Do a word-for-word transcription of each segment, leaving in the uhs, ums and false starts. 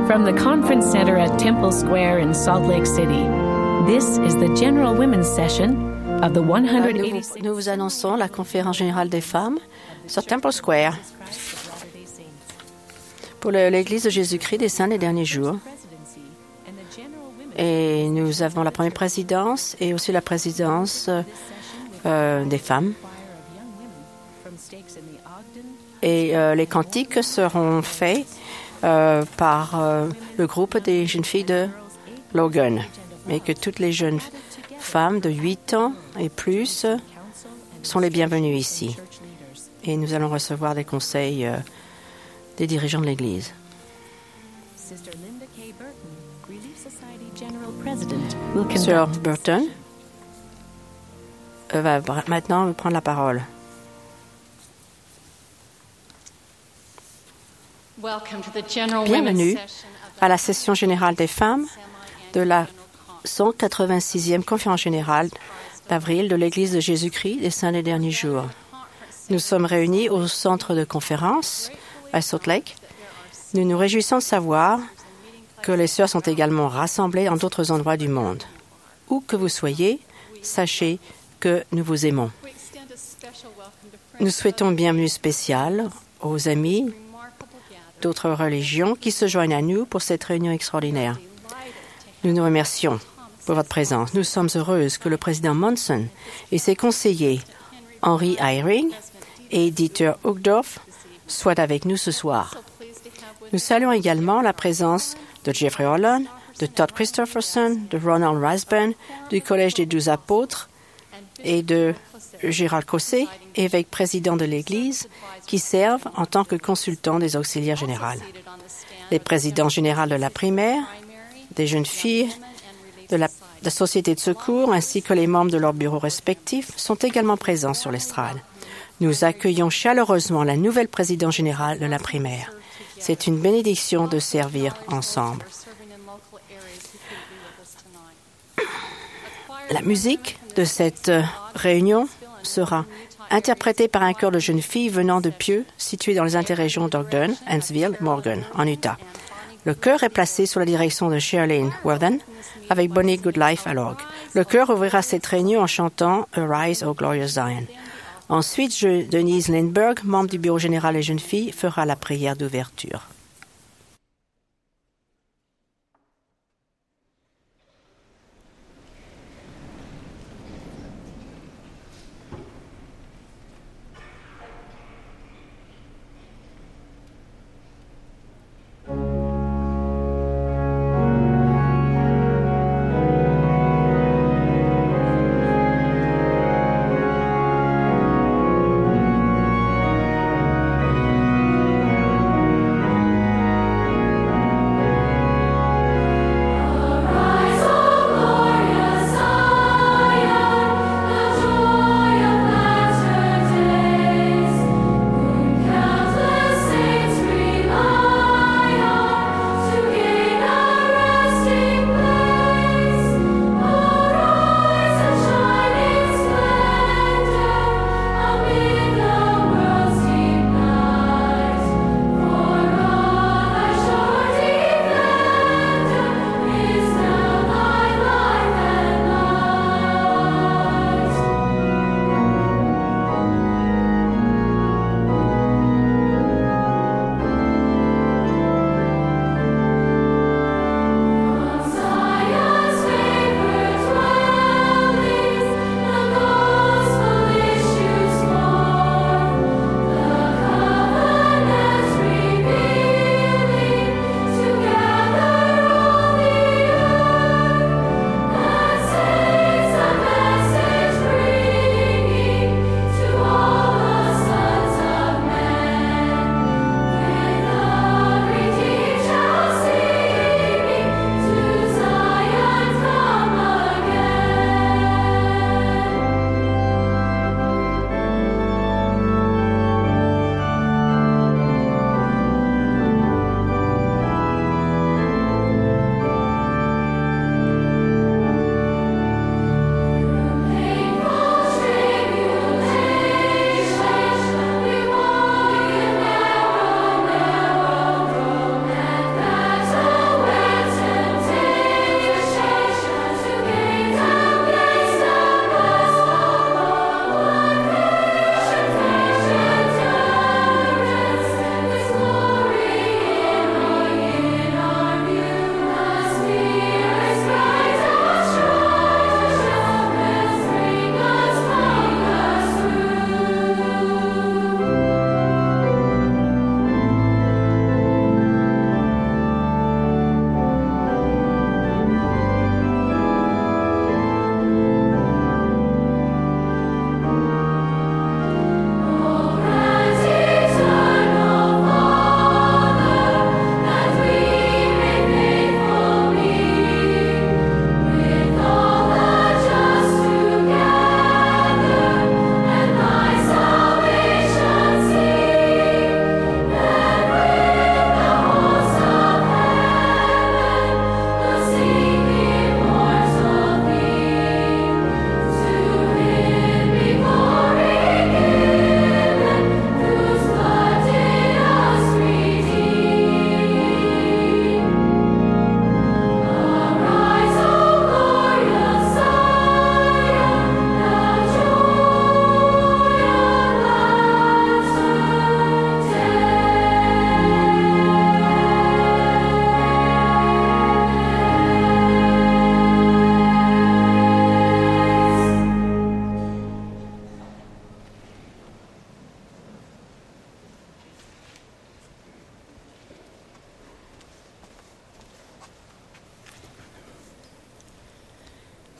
From the Conference Center at Temple Square in Salt Lake City, this is the General Women's Session of the one hundred eighty-sixth. Nous vous annonçons la conférence générale des femmes sur Temple Square pour le- l'Église de Jésus-Christ des Saints des Derniers Jours. Et nous avons la première présidence et aussi la présidence euh, des femmes. Et euh, les cantiques seront faits euh, par euh, le groupe des jeunes filles de Logan. Et que toutes les jeunes femmes de huit ans et plus sont les bienvenues ici. Et nous allons recevoir des conseils euh, des dirigeants de l'Église. Sir Burton euh, va br- maintenant prendre la parole. Bienvenue à la session générale des femmes de la cent quatre-vingt-sixième conférence générale d'avril de l'Église de Jésus-Christ des Saints des Derniers Jours. Nous sommes réunis au centre de conférence à Salt Lake. Nous nous réjouissons de savoir que les sœurs sont également rassemblées en d'autres endroits du monde. Où que vous soyez, sachez que nous vous aimons. Nous souhaitons bienvenue spéciale aux amis d'autres religions qui se joignent à nous pour cette réunion extraordinaire. Nous nous remercions pour votre présence. Nous sommes heureuses que le président Monson et ses conseillers Henry Eyring et Dieter Uchtdorf soient avec nous ce soir. Nous saluons également la présence de Jeffrey Holland, de Todd Christopherson, de Ronald Rasburn, du Collège des Douze Apôtres et de Gérald Cossé, évêque président de l'Église, qui servent en tant que consultants des auxiliaires générales. Les présidents généraux de la primaire, des jeunes filles, de la, de la Société de secours, ainsi que les membres de leurs bureaux respectifs sont également présents sur l'estrade. Nous accueillons chaleureusement la nouvelle présidente générale de la primaire. C'est une bénédiction de servir ensemble. La musique de cette réunion sera interprétée par un chœur de jeunes filles venant de Pieux, situé dans les interrégions d'Ogden, Huntsville, Morgan, en Utah. Le chœur est placé sous la direction de Shirley Worthen, avec Bonnie Goodlife à l'orgue. Le chœur ouvrira cette réunion en chantant « Arise, O Glorious Zion ». Ensuite, je, Denise Lindbergh, membre du Bureau général des jeunes filles, fera la prière d'ouverture. Thank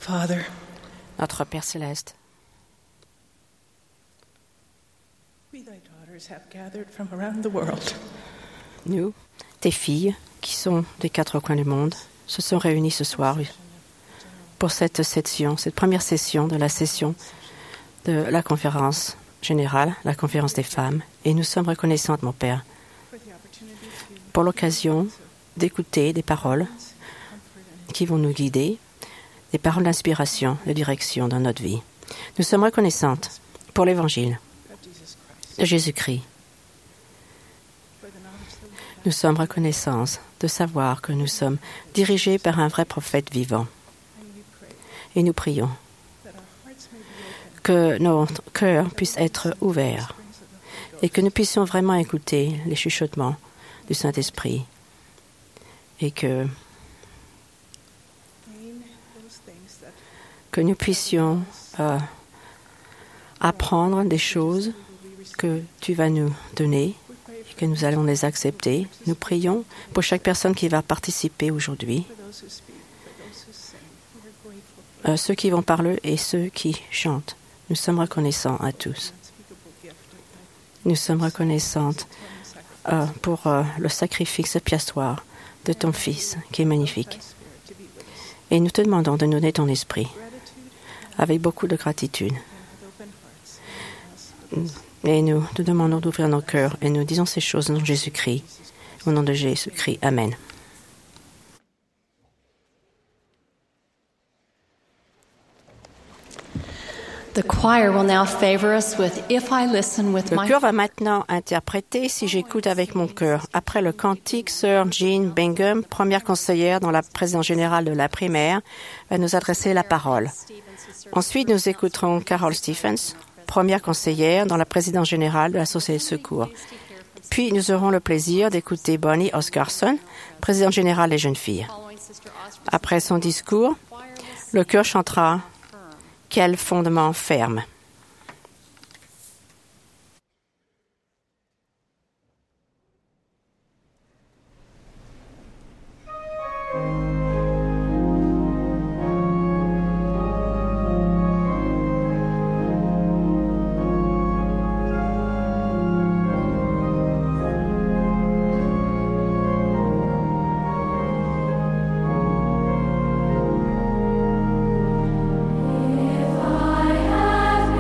Father, Notre Père céleste, we thy daughters have gathered from around the world nous, tes filles, qui sont des quatre coins du monde, se sont réunies ce soir pour cette session, cette première session de la session de la conférence générale, la conférence des femmes, et nous sommes reconnaissantes, mon Père, pour l'occasion d'écouter des paroles qui vont nous guider, des paroles d'inspiration, de direction dans notre vie. Nous sommes reconnaissantes pour l'Évangile de Jésus-Christ. Nous sommes reconnaissantes de savoir que nous sommes dirigés par un vrai prophète vivant. Et nous prions que notre cœur puisse être ouvert et que nous puissions vraiment écouter les chuchotements du Saint-Esprit et que, que nous puissions euh, apprendre des choses que tu vas nous donner et que nous allons les accepter. Nous prions pour chaque personne qui va participer aujourd'hui, euh, ceux qui vont parler et ceux qui chantent. Nous sommes reconnaissants à tous. Nous sommes reconnaissantes euh, pour euh, le sacrifice expiatoire de ton Fils, qui est magnifique. Et nous te demandons de nous donner ton esprit, avec beaucoup de gratitude. Et nous te demandons d'ouvrir nos cœurs, et nous disons ces choses au nom de Jésus-Christ. Au nom de Jésus-Christ. Amen. The choir will now favor us with If I Listen with Le My chœur va maintenant interpréter Si j'écoute avec mon cœur. Après le cantique, Sœur Jean Bingham, première conseillère dans la présidence générale de la primaire, va nous adresser la parole. Ensuite, nous écouterons Carol Stephens, première conseillère dans la présidence générale de la Société de secours. Puis, nous aurons le plaisir d'écouter Bonnie Oscarson, présidente générale des jeunes filles. Après son discours, le chœur chantera Quel fondement ferme. I have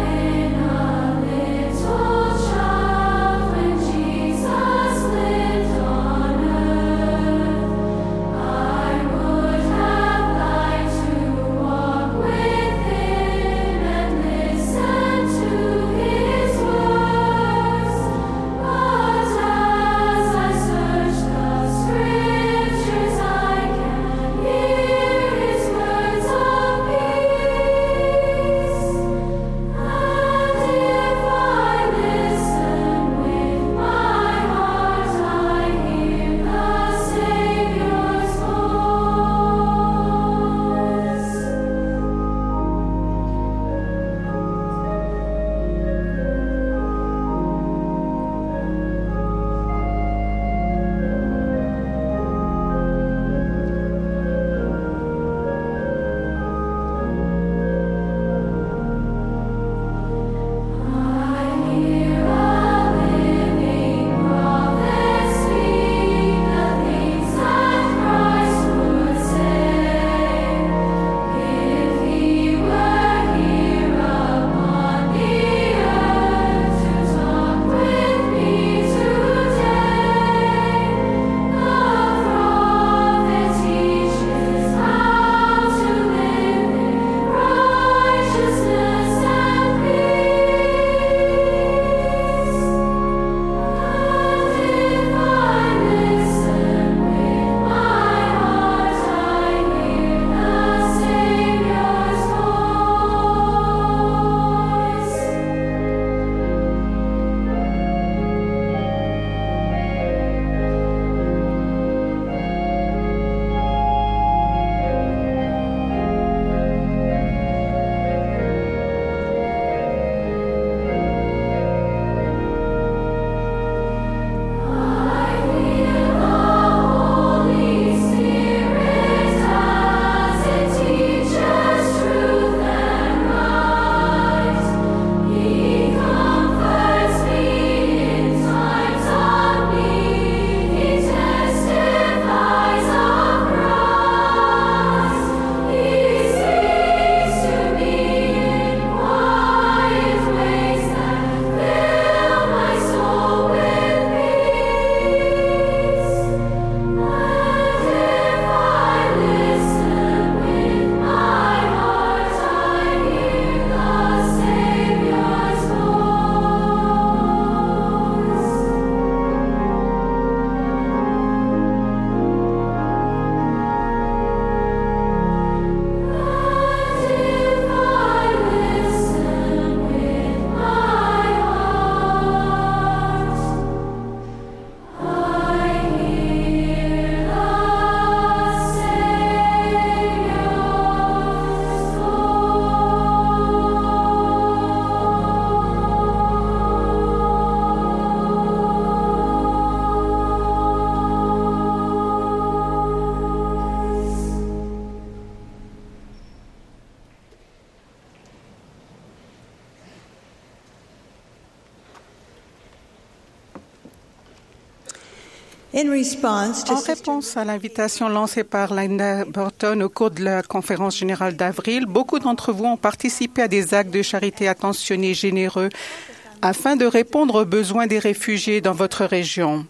In response to En réponse à l'invitation lancée par Linda Burton au cours de la conférence générale d'avril, beaucoup d'entre vous ont participé à des actes de charité attentionnés, généreux, afin de répondre aux besoins des réfugiés dans votre région.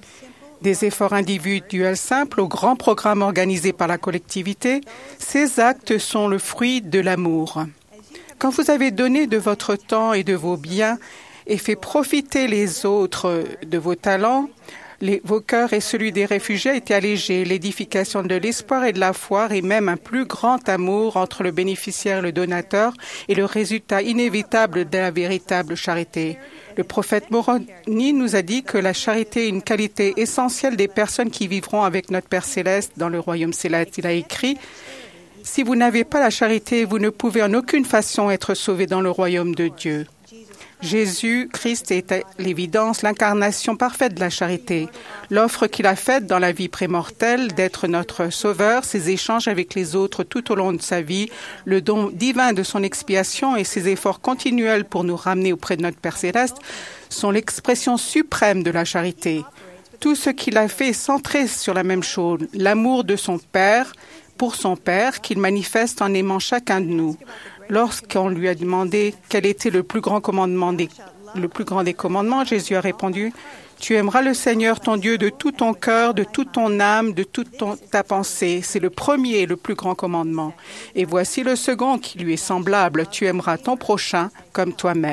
Des efforts individuels simples aux grands programmes organisés par la collectivité, ces actes sont le fruit de l'amour. Quand vous avez donné de votre temps et de vos biens et fait profiter les autres de vos talents, les, vos cœurs et celui des réfugiés a été allégé. L'édification de l'espoir et de la foi et même un plus grand amour entre le bénéficiaire et le donateur est le résultat inévitable de la véritable charité. Le prophète Moroni nous a dit que la charité est une qualité essentielle des personnes qui vivront avec notre Père Céleste dans le royaume céleste. Il a écrit « Si vous n'avez pas la charité, vous ne pouvez en aucune façon être sauvés dans le royaume de Dieu. » Jésus-Christ est à l'évidence l'incarnation parfaite de la charité. L'offre qu'il a faite dans la vie prémortelle d'être notre sauveur, ses échanges avec les autres tout au long de sa vie, le don divin de son expiation et ses efforts continuels pour nous ramener auprès de notre Père Céleste sont l'expression suprême de la charité. Tout ce qu'il a fait est centré sur la même chose, l'amour de son Père pour son Père qu'il manifeste en aimant chacun de nous. Lorsqu'on lui a demandé quel était le plus grand commandement des, le plus grand des commandements, Jésus a répondu « Tu aimeras le Seigneur ton Dieu de tout ton cœur, de toute ton âme, de toute ton, ta pensée. C'est le premier et le plus grand commandement. Et voici le second qui lui est semblable. Tu aimeras ton prochain comme toi-même. »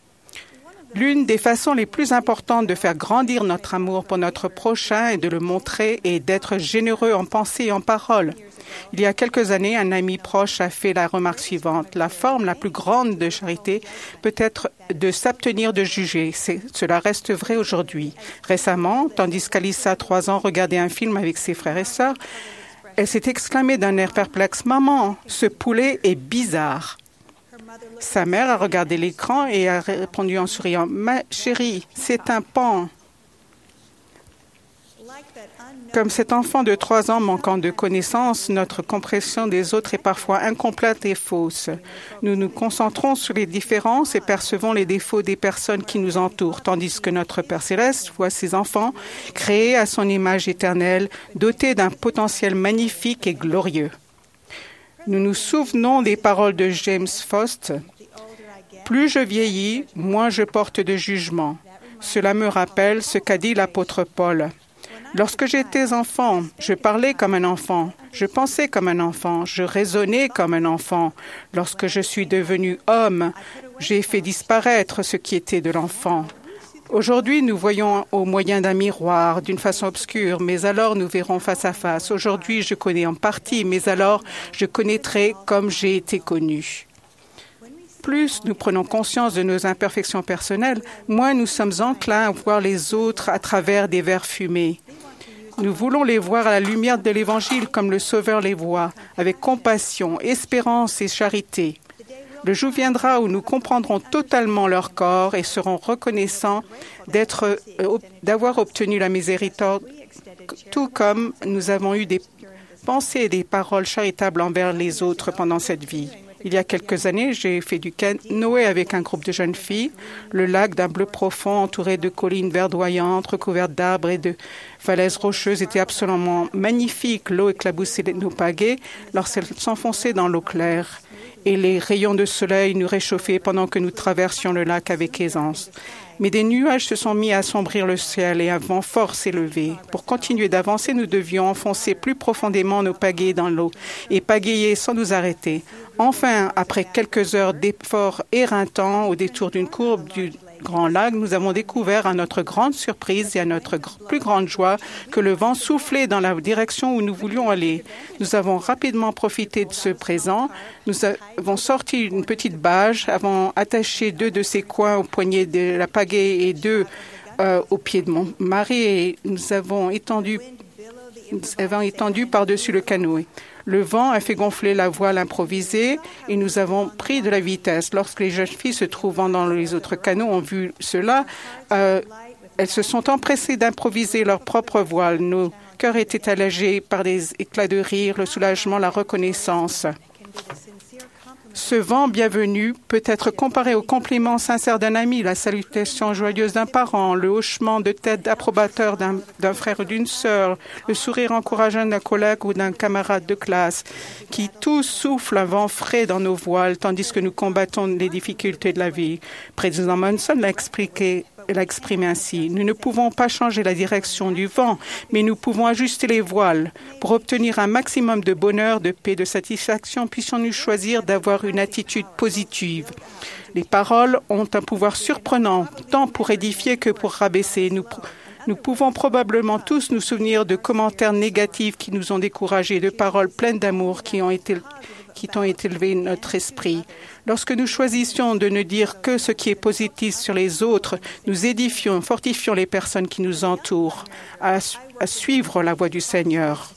L'une des façons les plus importantes de faire grandir notre amour pour notre prochain et de le montrer est d'être généreux en pensée et en parole. Il y a quelques années, un ami proche a fait la remarque suivante. La forme la plus grande de charité peut être de s'abstenir de juger. C'est, cela reste vrai aujourd'hui. Récemment, tandis qu'Alissa, trois ans, regardait un film avec ses frères et sœurs, elle s'est exclamée d'un air perplexe « Maman, ce poulet est bizarre !» Sa mère a regardé l'écran et a répondu en souriant « Ma chérie, c'est un pan !» Comme cet enfant de trois ans manquant de connaissances, notre compréhension des autres est parfois incomplète et fausse. Nous nous concentrons sur les différences et percevons les défauts des personnes qui nous entourent, tandis que notre Père Céleste voit ses enfants créés à son image éternelle, dotés d'un potentiel magnifique et glorieux. Nous nous souvenons des paroles de James Faust. « Plus je vieillis, moins je porte de jugement. » Cela me rappelle ce qu'a dit l'apôtre Paul. Lorsque j'étais enfant, je parlais comme un enfant, je pensais comme un enfant, je raisonnais comme un enfant. Lorsque je suis devenu homme, j'ai fait disparaître ce qui était de l'enfant. Aujourd'hui, nous voyons au moyen d'un miroir, d'une façon obscure, mais alors nous verrons face à face. Aujourd'hui, je connais en partie, mais alors je connaîtrai comme j'ai été connu. Plus nous prenons conscience de nos imperfections personnelles, moins nous sommes enclins à voir les autres à travers des verres fumés. Nous voulons les voir à la lumière de l'Évangile comme le Sauveur les voit, avec compassion, espérance et charité. Le jour viendra où nous comprendrons totalement leur corps et serons reconnaissants d'être, euh, d'avoir obtenu la miséricorde, tout comme nous avons eu des pensées et des paroles charitables envers les autres pendant cette vie. Il y a quelques années, j'ai fait du canoë avec un groupe de jeunes filles. Le lac d'un bleu profond, entouré de collines verdoyantes, recouvertes d'arbres et de falaises rocheuses, était absolument magnifique. L'eau éclaboussait nos pagaies lorsqu'elle s'enfonçait dans l'eau claire. Et les rayons de soleil nous réchauffaient pendant que nous traversions le lac avec aisance. Mais des nuages se sont mis à assombrir le ciel et un vent fort s'est levé. Pour continuer d'avancer, nous devions enfoncer plus profondément nos pagaies dans l'eau et pagayer sans nous arrêter. Enfin, après quelques heures d'efforts éreintants au détour d'une courbe du Grand Lac, nous avons découvert à notre grande surprise et à notre plus grande joie que le vent soufflait dans la direction où nous voulions aller. Nous avons rapidement profité de ce présent. Nous avons sorti une petite bâche, avons attaché deux de ses coins au poignet de la pagaie et deux euh, au pied de mon mari et nous avons étendu, nous avons étendu par-dessus le canoë. Le vent a fait gonfler la voile improvisée et nous avons pris de la vitesse. Lorsque les jeunes filles se trouvant dans les autres canots ont vu cela, euh, elles se sont empressées d'improviser leur propre voile. Nos cœurs étaient allégés par des éclats de rire, le soulagement, la reconnaissance. Ce vent bienvenu peut être comparé au compliment sincère d'un ami, la salutation joyeuse d'un parent, le hochement de tête approbateur d'un, d'un frère ou d'une sœur, le sourire encourageant d'un collègue ou d'un camarade de classe, qui tous soufflent un vent frais dans nos voiles tandis que nous combattons les difficultés de la vie. Président Monson l'a expliqué. Elle a exprimé ainsi. Nous ne pouvons pas changer la direction du vent, mais nous pouvons ajuster les voiles. Pour obtenir un maximum de bonheur, de paix, de satisfaction, puissions-nous choisir d'avoir une attitude positive. Les paroles ont un pouvoir surprenant, tant pour édifier que pour rabaisser. Nous, nous pouvons probablement tous nous souvenir de commentaires négatifs qui nous ont découragés, de paroles pleines d'amour qui ont été qui ont élevé notre esprit. Lorsque nous choisissions de ne dire que ce qui est positif sur les autres, nous édifions, fortifions les personnes qui nous entourent à, à suivre la voie du Seigneur.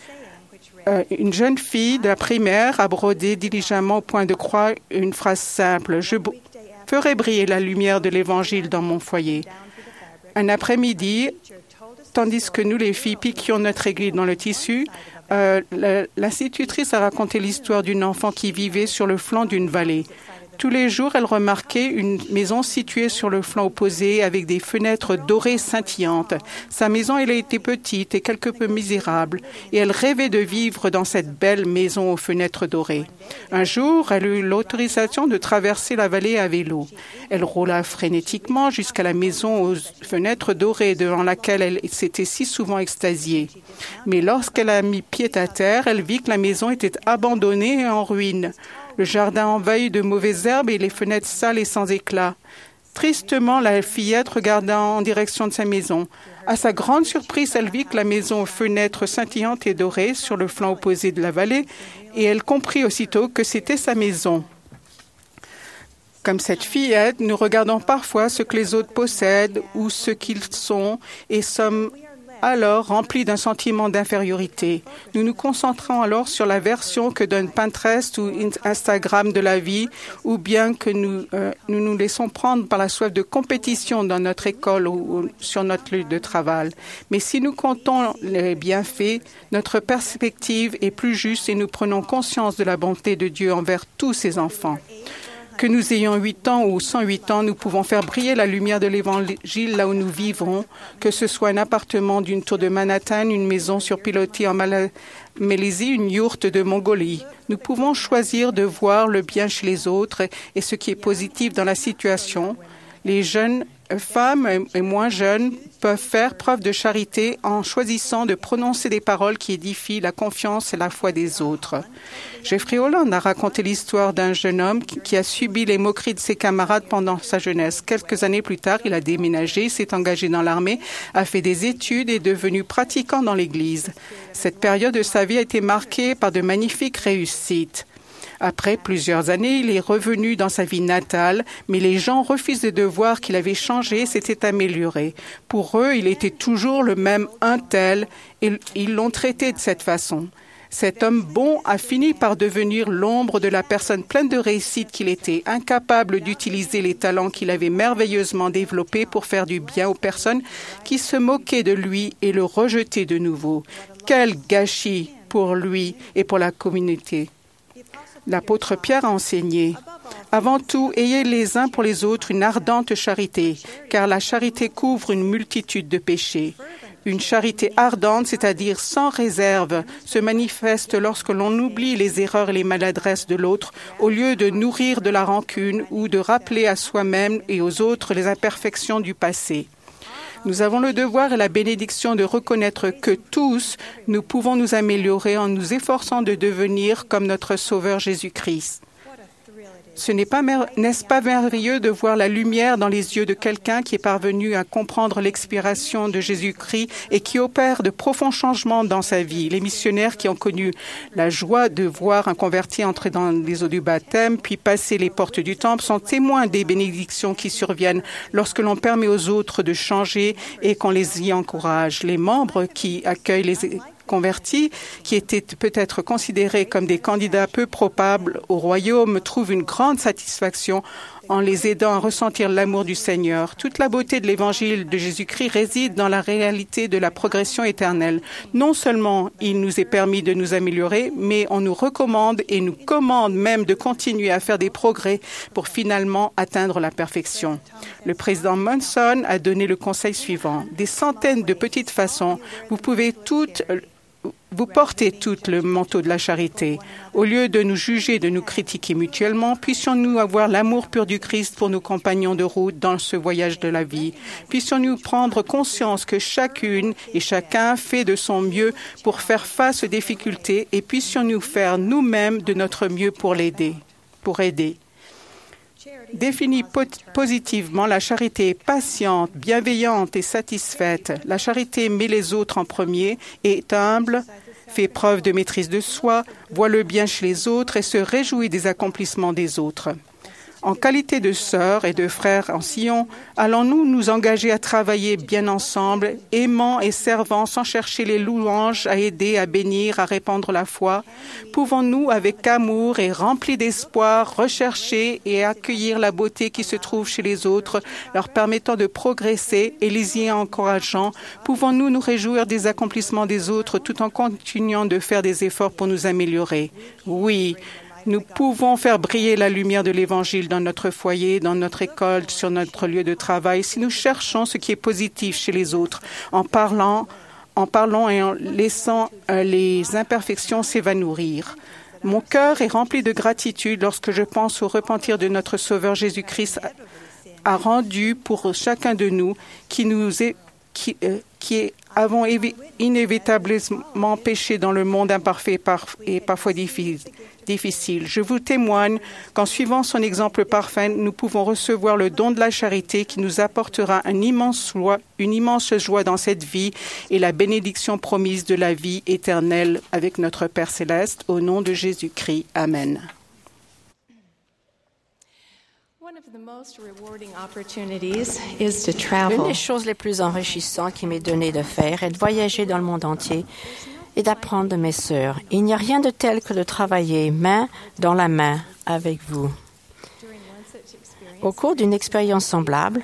Euh, une jeune fille de la primaire a brodé diligemment au point de croix une phrase simple. « Je ferai briller la lumière de l'Évangile dans mon foyer. » Un après-midi, tandis que nous, les filles, piquions notre aiguille dans le tissu, Euh, l'institutrice a raconté l'histoire d'une enfant qui vivait sur le flanc d'une vallée. Tous les jours, elle remarquait une maison située sur le flanc opposé avec des fenêtres dorées scintillantes. Sa maison, elle était petite et quelque peu misérable, et elle rêvait de vivre dans cette belle maison aux fenêtres dorées. Un jour, elle eut l'autorisation de traverser la vallée à vélo. Elle roula frénétiquement jusqu'à la maison aux fenêtres dorées devant laquelle elle s'était si souvent extasiée. Mais lorsqu'elle a mis pied à terre, elle vit que la maison était abandonnée et en ruine. Le jardin envahi de mauvaises herbes et les fenêtres sales et sans éclat. Tristement, la fillette regarda en direction de sa maison. À sa grande surprise, elle vit que la maison aux fenêtres scintillantes et dorées sur le flanc opposé de la vallée, et elle comprit aussitôt que c'était sa maison. Comme cette fillette, nous regardons parfois ce que les autres possèdent ou ce qu'ils sont et sommes alors remplis d'un sentiment d'infériorité. Nous nous concentrons alors sur la version que donne Pinterest ou Instagram de la vie, ou bien que nous, euh, nous nous laissons prendre par la soif de compétition dans notre école ou, ou sur notre lieu de travail. Mais si nous comptons les bienfaits, notre perspective est plus juste et nous prenons conscience de la bonté de Dieu envers tous ses enfants. Que nous ayons huit ans ou cent huit ans, nous pouvons faire briller la lumière de l'Évangile là où nous vivrons, que ce soit un appartement d'une tour de Manhattan, une maison sur pilotis en Malaisie, une yourte de Mongolie. Nous pouvons choisir de voir le bien chez les autres et ce qui est positif dans la situation. Les jeunes femmes et moins jeunes peuvent faire preuve de charité en choisissant de prononcer des paroles qui édifient la confiance et la foi des autres. Jeffrey Holland a raconté l'histoire d'un jeune homme qui a subi les moqueries de ses camarades pendant sa jeunesse. Quelques années plus tard, il a déménagé, s'est engagé dans l'armée, a fait des études et est devenu pratiquant dans l'Église. Cette période de sa vie a été marquée par de magnifiques réussites. Après plusieurs années, il est revenu dans sa ville natale, mais les gens refusaient de voir qu'il avait changé et s'était amélioré. Pour eux, il était toujours le même un tel et ils l'ont traité de cette façon. Cet homme bon a fini par devenir l'ombre de la personne pleine de réussite qu'il était, incapable d'utiliser les talents qu'il avait merveilleusement développés pour faire du bien aux personnes qui se moquaient de lui et le rejetaient de nouveau. Quel gâchis pour lui et pour la communauté! L'apôtre Pierre a enseigné « Avant tout, ayez les uns pour les autres une ardente charité, car la charité couvre une multitude de péchés. » Une charité ardente, c'est-à-dire sans réserve, se manifeste lorsque l'on oublie les erreurs et les maladresses de l'autre, au lieu de nourrir de la rancune ou de rappeler à soi-même et aux autres les imperfections du passé. Nous avons le devoir et la bénédiction de reconnaître que tous, nous pouvons nous améliorer en nous efforçant de devenir comme notre Sauveur Jésus-Christ. Ce n'est pas, n'est-ce pas merveilleux de voir la lumière dans les yeux de quelqu'un qui est parvenu à comprendre l'expiration de Jésus-Christ et qui opère de profonds changements dans sa vie? Les missionnaires qui ont connu la joie de voir un converti entrer dans les eaux du baptême puis passer les portes du temple sont témoins des bénédictions qui surviennent lorsque l'on permet aux autres de changer et qu'on les y encourage. Les membres qui accueillent les convertis, qui étaient peut-être considérés comme des candidats peu probables au royaume, trouvent une grande satisfaction en les aidant à ressentir l'amour du Seigneur. Toute la beauté de l'Évangile de Jésus-Christ réside dans la réalité de la progression éternelle. Non seulement il nous est permis de nous améliorer, mais on nous recommande et nous commande même de continuer à faire des progrès pour finalement atteindre la perfection. Le président Monson a donné le conseil suivant. Des centaines de petites façons, vous pouvez toutes Vous portez toutes le manteau de la charité. Au lieu de nous juger, de nous critiquer mutuellement, puissions-nous avoir l'amour pur du Christ pour nos compagnons de route dans ce voyage de la vie. Puissions-nous prendre conscience que chacune et chacun fait de son mieux pour faire face aux difficultés et puissions-nous faire nous-mêmes de notre mieux pour l'aider, pour aider. Définie po- positivement, la charité est patiente, bienveillante et satisfaite. La charité met les autres en premier, est humble, fait preuve de maîtrise de soi, voit le bien chez les autres et se réjouit des accomplissements des autres. En qualité de sœurs et de frères en Sion, allons-nous nous engager à travailler bien ensemble, aimant et servant sans chercher les louanges, à aider, à bénir, à répandre la foi? Pouvons-nous, avec amour et remplis d'espoir, rechercher et accueillir la beauté qui se trouve chez les autres, leur permettant de progresser et les y encourageant? Pouvons-nous nous réjouir des accomplissements des autres tout en continuant de faire des efforts pour nous améliorer? Oui. Nous pouvons faire briller la lumière de l'Évangile dans notre foyer, dans notre école, sur notre lieu de travail, si nous cherchons ce qui est positif chez les autres, en parlant, en parlant et en laissant euh, les imperfections s'évanouir. Mon cœur est rempli de gratitude lorsque je pense au repentir de notre Sauveur Jésus-Christ a rendu pour chacun de nous qui nous est, qui, euh, qui est, avons évi- inévitablement péché dans le monde imparfait et, par, et parfois difficile. difficile. Je vous témoigne qu'en suivant son exemple parfait, nous pouvons recevoir le don de la charité qui nous apportera une immense joie, une immense joie dans cette vie et la bénédiction promise de la vie éternelle avec notre Père céleste. Au nom de Jésus-Christ. Amen. Une des choses les plus enrichissantes qui m'est donnée de faire est de voyager dans le monde entier et d'apprendre de mes sœurs. Il n'y a rien de tel que de travailler main dans la main avec vous. Au cours d'une expérience semblable,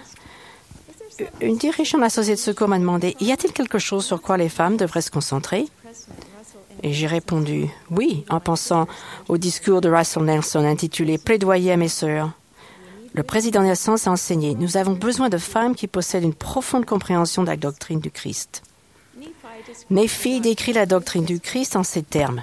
une dirigeante de la Société de secours m'a demandé « Y a-t-il quelque chose sur quoi les femmes devraient se concentrer ?» Et j'ai répondu « Oui » en pensant au discours de Russell Nelson intitulé « Plaidoyer à mes sœurs ». Le président Nelson a enseigné « Nous avons besoin de femmes qui possèdent une profonde compréhension de la doctrine du Christ. » Néphi décrit la doctrine du Christ en ces termes.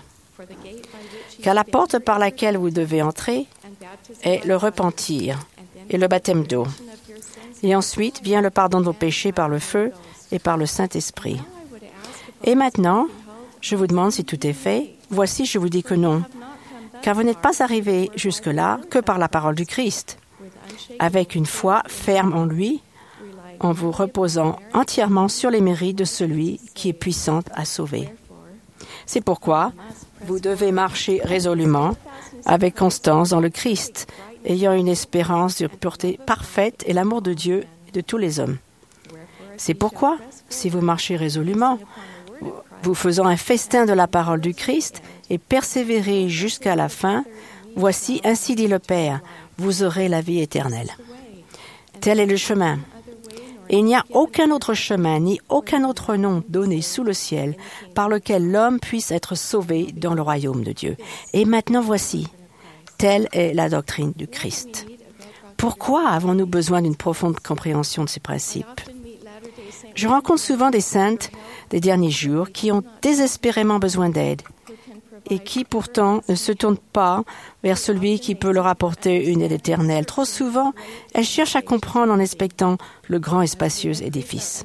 Car la porte par laquelle vous devez entrer est le repentir et le baptême d'eau. Et ensuite vient le pardon de vos péchés par le feu et par le Saint-Esprit. Et maintenant, je vous demande si tout est fait. Voici, je vous dis que non. Car vous n'êtes pas arrivés jusque-là que par la parole du Christ, avec une foi ferme en lui, en vous reposant entièrement sur les mérites de celui qui est puissant à sauver. C'est pourquoi vous devez marcher résolument, avec constance dans le Christ, ayant une espérance de pureté parfaite et l'amour de Dieu et de tous les hommes. C'est pourquoi, si vous marchez résolument, vous faisant un festin de la parole du Christ et persévérez jusqu'à la fin, voici, ainsi dit le Père, vous aurez la vie éternelle. Tel est le chemin. Et il n'y a aucun autre chemin, ni aucun autre nom donné sous le ciel par lequel l'homme puisse être sauvé dans le royaume de Dieu. Et maintenant voici, telle est la doctrine du Christ. Pourquoi avons-nous besoin d'une profonde compréhension de ces principes? Je rencontre souvent des saintes des derniers jours qui ont désespérément besoin d'aide et qui pourtant ne se tournent pas vers celui qui peut leur apporter une aide éternelle. Trop souvent, elles cherchent à comprendre en inspectant le grand et spacieux édifice.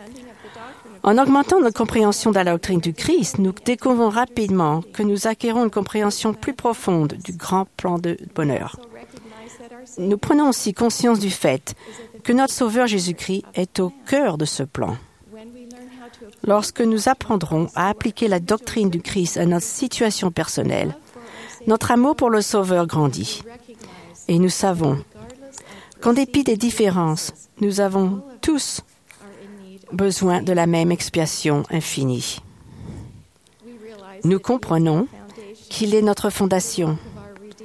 En augmentant notre compréhension de la doctrine du Christ, nous découvrons rapidement que nous acquérons une compréhension plus profonde du grand plan de bonheur. Nous prenons aussi conscience du fait que notre Sauveur Jésus-Christ est au cœur de ce plan. Lorsque nous apprendrons à appliquer la doctrine du Christ à notre situation personnelle, notre amour pour le Sauveur grandit. Et nous savons qu'en dépit des différences, nous avons tous besoin de la même expiation infinie. Nous comprenons qu'il est notre fondation,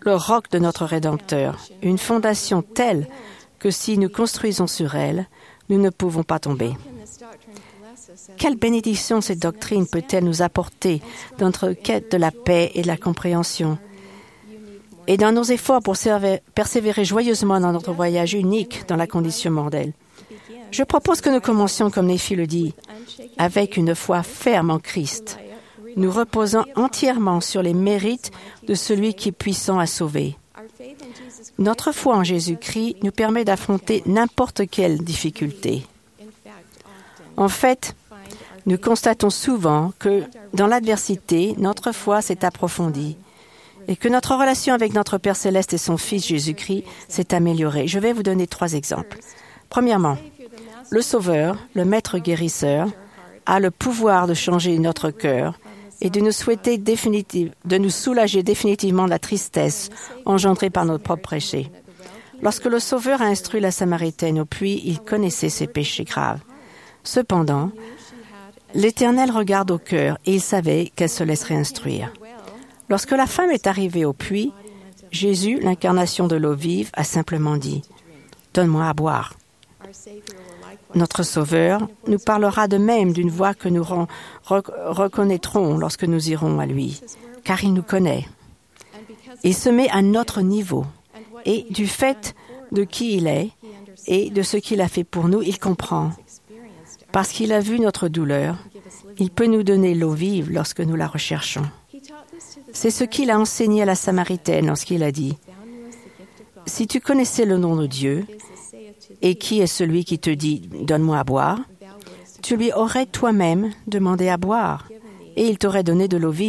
le roc de notre Rédempteur, une fondation telle que si nous construisons sur elle, nous ne pouvons pas tomber. Quelle bénédiction cette doctrine peut-elle nous apporter dans notre quête de la paix et de la compréhension et dans nos efforts pour persévérer joyeusement dans notre voyage unique dans la condition mondaine. Je propose que nous commencions, comme Nephi le dit, avec une foi ferme en Christ, nous reposant entièrement sur les mérites de celui qui est puissant à sauver. Notre foi en Jésus-Christ nous permet d'affronter n'importe quelle difficulté. En fait, nous constatons souvent que, dans l'adversité, notre foi s'est approfondie et que notre relation avec notre Père Céleste et son Fils Jésus-Christ s'est améliorée. Je vais vous donner trois exemples. Premièrement, le Sauveur, le Maître guérisseur, a le pouvoir de changer notre cœur et de nous souhaiter définitive, de nous soulager définitivement de la tristesse engendrée par notre propre péché. Lorsque le Sauveur a instruit la Samaritaine au puits, il connaissait ses péchés graves. Cependant, l'Éternel regarde au cœur et il savait qu'elle se laisserait instruire. Lorsque la femme est arrivée au puits, Jésus, l'incarnation de l'eau vive, a simplement dit « Donne-moi à boire ». Notre Sauveur nous parlera de même d'une voix que nous re- reconnaîtrons lorsque nous irons à lui, car il nous connaît. Il se met à notre niveau et du fait de qui il est et de ce qu'il a fait pour nous, il comprend. Parce qu'il a vu notre douleur, il peut nous donner l'eau vive lorsque nous la recherchons. C'est ce qu'il a enseigné à la Samaritaine lorsqu'il a dit « Si tu connaissais le nom de Dieu, et qui est celui qui te dit « Donne-moi à boire », tu lui aurais toi-même demandé à boire, et il t'aurait donné de l'eau vive. »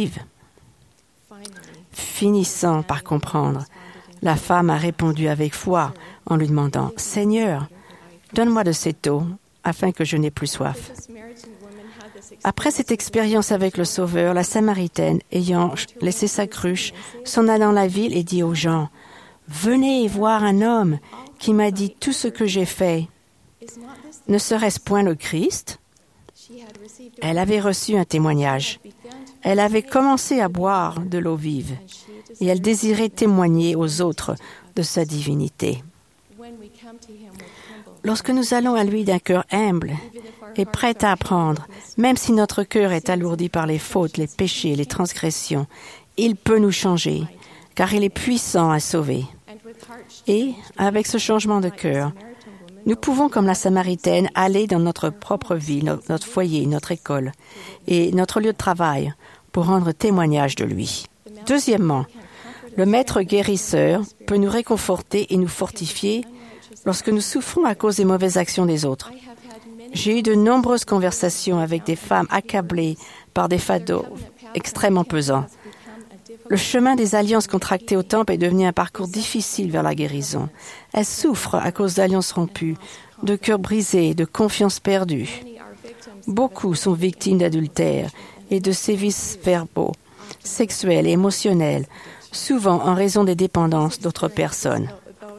Finissant par comprendre, la femme a répondu avec foi en lui demandant « Seigneur, donne-moi de cette eau, afin que je n'ai plus soif. » Après cette expérience avec le Sauveur, la Samaritaine, ayant laissé sa cruche, s'en alla dans la ville et dit aux gens « Venez voir un homme qui m'a dit tout ce que j'ai fait. Ne serait-ce point le Christ ?» Elle avait reçu un témoignage. Elle avait commencé à boire de l'eau vive et elle désirait témoigner aux autres de sa divinité. Lorsque nous allons à lui d'un cœur humble et prêt à apprendre, même si notre cœur est alourdi par les fautes, les péchés, les transgressions, il peut nous changer, car il est puissant à sauver. Et, avec ce changement de cœur, nous pouvons, comme la Samaritaine, aller dans notre propre vie, notre foyer, notre école et notre lieu de travail pour rendre témoignage de lui. Deuxièmement, le Maître guérisseur peut nous réconforter et nous fortifier lorsque nous souffrons à cause des mauvaises actions des autres. J'ai eu de nombreuses conversations avec des femmes accablées par des fardeaux extrêmement pesants. Le chemin des alliances contractées au temple est devenu un parcours difficile vers la guérison. Elles souffrent à cause d'alliances rompues, de cœurs brisés, de confiance perdue. Beaucoup sont victimes d'adultère et de sévices verbaux, sexuels et émotionnels, souvent en raison des dépendances d'autres personnes.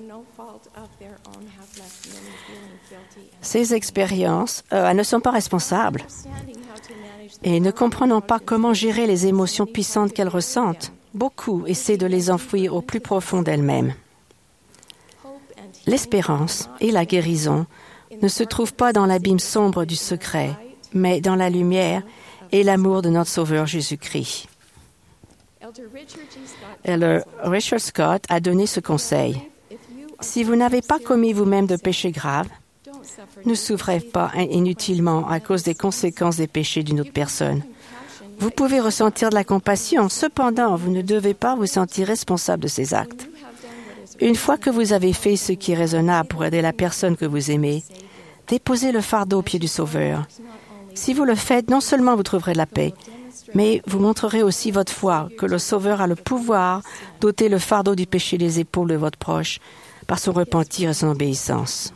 Ces expériences, euh, elles ne sont pas responsables et ne comprenant pas comment gérer les émotions puissantes qu'elles ressentent, beaucoup essaient de les enfouir au plus profond d'elles-mêmes. L'espérance et la guérison ne se trouvent pas dans l'abîme sombre du secret, mais dans la lumière et l'amour de notre Sauveur Jésus-Christ. Elder Richard Scott a donné ce conseil. Si vous n'avez pas commis vous-même de péchés graves, ne souffrez pas inutilement à cause des conséquences des péchés d'une autre personne. Vous pouvez ressentir de la compassion, cependant, vous ne devez pas vous sentir responsable de ces actes. Une fois que vous avez fait ce qui est raisonnable pour aider la personne que vous aimez, déposez le fardeau au pied du Sauveur. Si vous le faites, non seulement vous trouverez de la paix, mais vous montrerez aussi votre foi, que le Sauveur a le pouvoir d'ôter le fardeau du péché des épaules de votre proche par son repentir et son obéissance.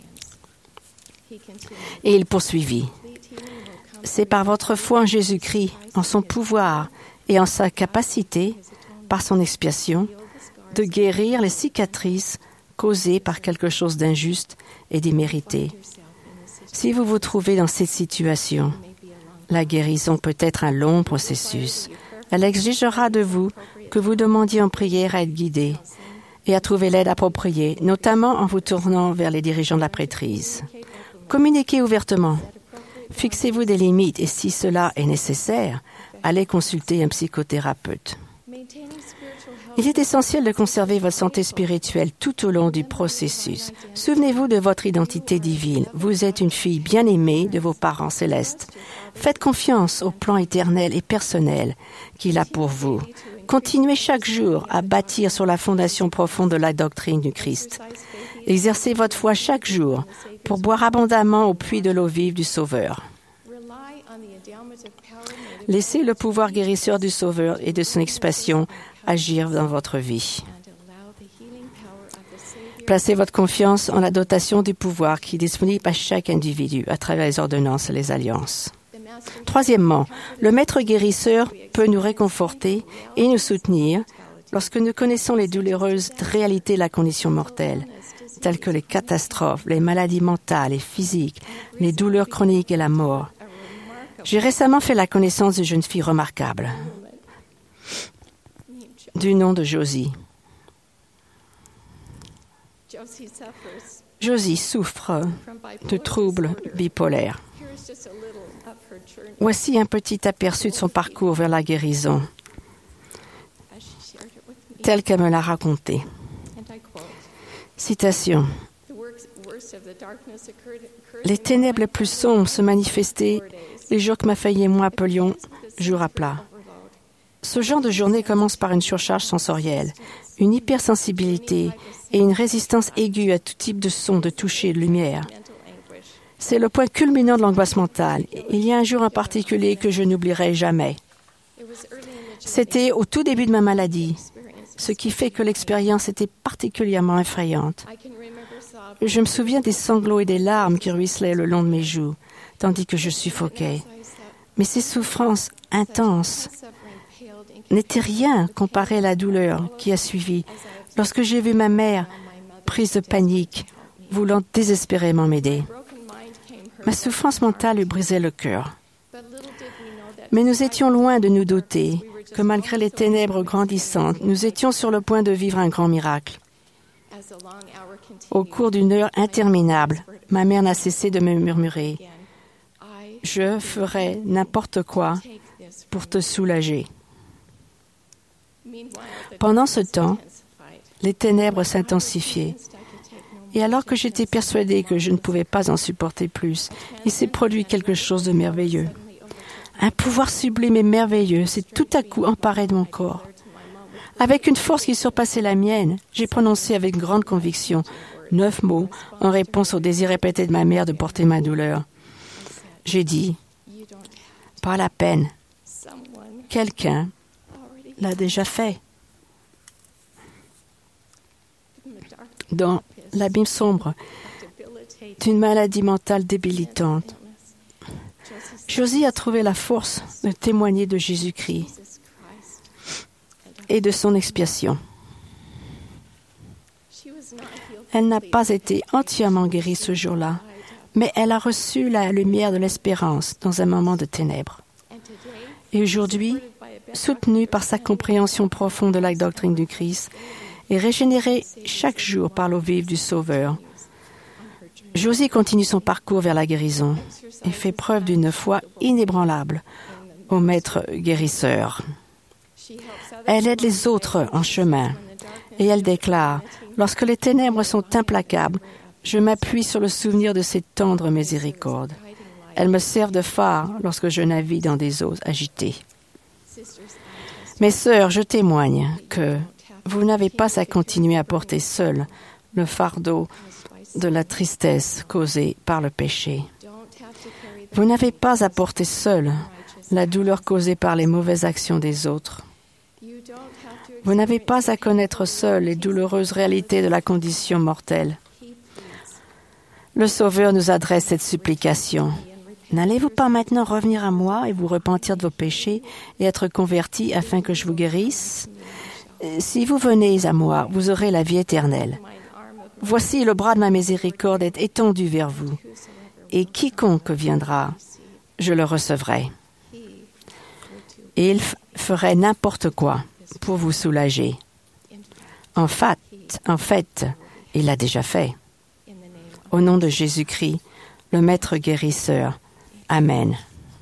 Et il poursuivit. C'est par votre foi en Jésus-Christ, en son pouvoir et en sa capacité, par son expiation, de guérir les cicatrices causées par quelque chose d'injuste et démérité. Si vous vous trouvez dans cette situation, la guérison peut être un long processus. Elle exigera de vous que vous demandiez en prière à être guidé et à trouver l'aide appropriée, notamment en vous tournant vers les dirigeants de la prêtrise. Communiquez ouvertement. Fixez-vous des limites et si cela est nécessaire, allez consulter un psychothérapeute. Il est essentiel de conserver votre santé spirituelle tout au long du processus. Souvenez-vous de votre identité divine. Vous êtes une fille bien-aimée de vos parents célestes. Faites confiance au plan éternel et personnel qu'il a pour vous. Continuez chaque jour à bâtir sur la fondation profonde de la doctrine du Christ. Exercez votre foi chaque jour pour boire abondamment au puits de l'eau vive du Sauveur. Laissez le pouvoir guérisseur du Sauveur et de son expression agir dans votre vie. Placez votre confiance en la dotation du pouvoir qui est disponible à chaque individu à travers les ordonnances et les alliances. Troisièmement, le Maître guérisseur peut nous réconforter et nous soutenir lorsque nous connaissons les douloureuses réalités de la condition mortelle, telles que les catastrophes, les maladies mentales et physiques, les douleurs chroniques et la mort. J'ai récemment fait la connaissance d'une jeune fille remarquable, du nom de Josie. Josie souffre de troubles bipolaires. Voici un petit aperçu de son parcours vers la guérison, tel qu'elle me l'a raconté. Citation. Les ténèbres les plus sombres se manifestaient les jours que ma famille et moi appelions jours à plat. Ce genre de journée commence par une surcharge sensorielle, une hypersensibilité et une résistance aiguë à tout type de son, de toucher et de lumière. C'est le point culminant de l'angoisse mentale. Il y a un jour en particulier que je n'oublierai jamais. C'était au tout début de ma maladie, ce qui fait que l'expérience était particulièrement effrayante. Je me souviens des sanglots et des larmes qui ruisselaient le long de mes joues, tandis que je suffoquais. Mais ces souffrances intenses n'étaient rien comparées à la douleur qui a suivi lorsque j'ai vu ma mère prise de panique, voulant désespérément m'aider. Ma souffrance mentale lui brisait le cœur. Mais nous étions loin de nous douter que malgré les ténèbres grandissantes, nous étions sur le point de vivre un grand miracle. Au cours d'une heure interminable, ma mère n'a cessé de me murmurer « Je ferai n'importe quoi pour te soulager. » Pendant ce temps, les ténèbres s'intensifiaient. Et alors que j'étais persuadée que je ne pouvais pas en supporter plus, il s'est produit quelque chose de merveilleux. Un pouvoir sublime et merveilleux s'est tout à coup emparé de mon corps. Avec une force qui surpassait la mienne, j'ai prononcé avec grande conviction neuf mots en réponse au désir répété de ma mère de porter ma douleur. J'ai dit, pas la peine, quelqu'un l'a déjà fait. Dans l'abîme sombre d'une maladie mentale débilitante, Josie a trouvé la force de témoigner de Jésus-Christ et de son expiation. Elle n'a pas été entièrement guérie ce jour-là, mais elle a reçu la lumière de l'espérance dans un moment de ténèbres. Et aujourd'hui, soutenue par sa compréhension profonde de la doctrine du Christ et régénérée chaque jour par l'eau vive du Sauveur, Josie continue son parcours vers la guérison et fait preuve d'une foi inébranlable au Maître guérisseur. Elle aide les autres en chemin et elle déclare « Lorsque les ténèbres sont implacables, je m'appuie sur le souvenir de ses tendres miséricordes. Elles me servent de phare lorsque je navigue dans des eaux agitées. » Mes sœurs, je témoigne que vous n'avez pas à continuer à porter seul le fardeau de la tristesse causée par le péché. Vous n'avez pas à porter seul la douleur causée par les mauvaises actions des autres. Vous n'avez pas à connaître seul les douloureuses réalités de la condition mortelle. Le Sauveur nous adresse cette supplication. N'allez-vous pas maintenant revenir à moi et vous repentir de vos péchés et être convertis afin que je vous guérisse? Si vous venez à moi, vous aurez la vie éternelle. Voici le bras de ma miséricorde est étendu vers vous, et quiconque viendra, je le recevrai. Et il f- ferait n'importe quoi pour vous soulager. En fait, en fait, il l'a déjà fait. Au nom de Jésus-Christ, le Maître guérisseur. Amen.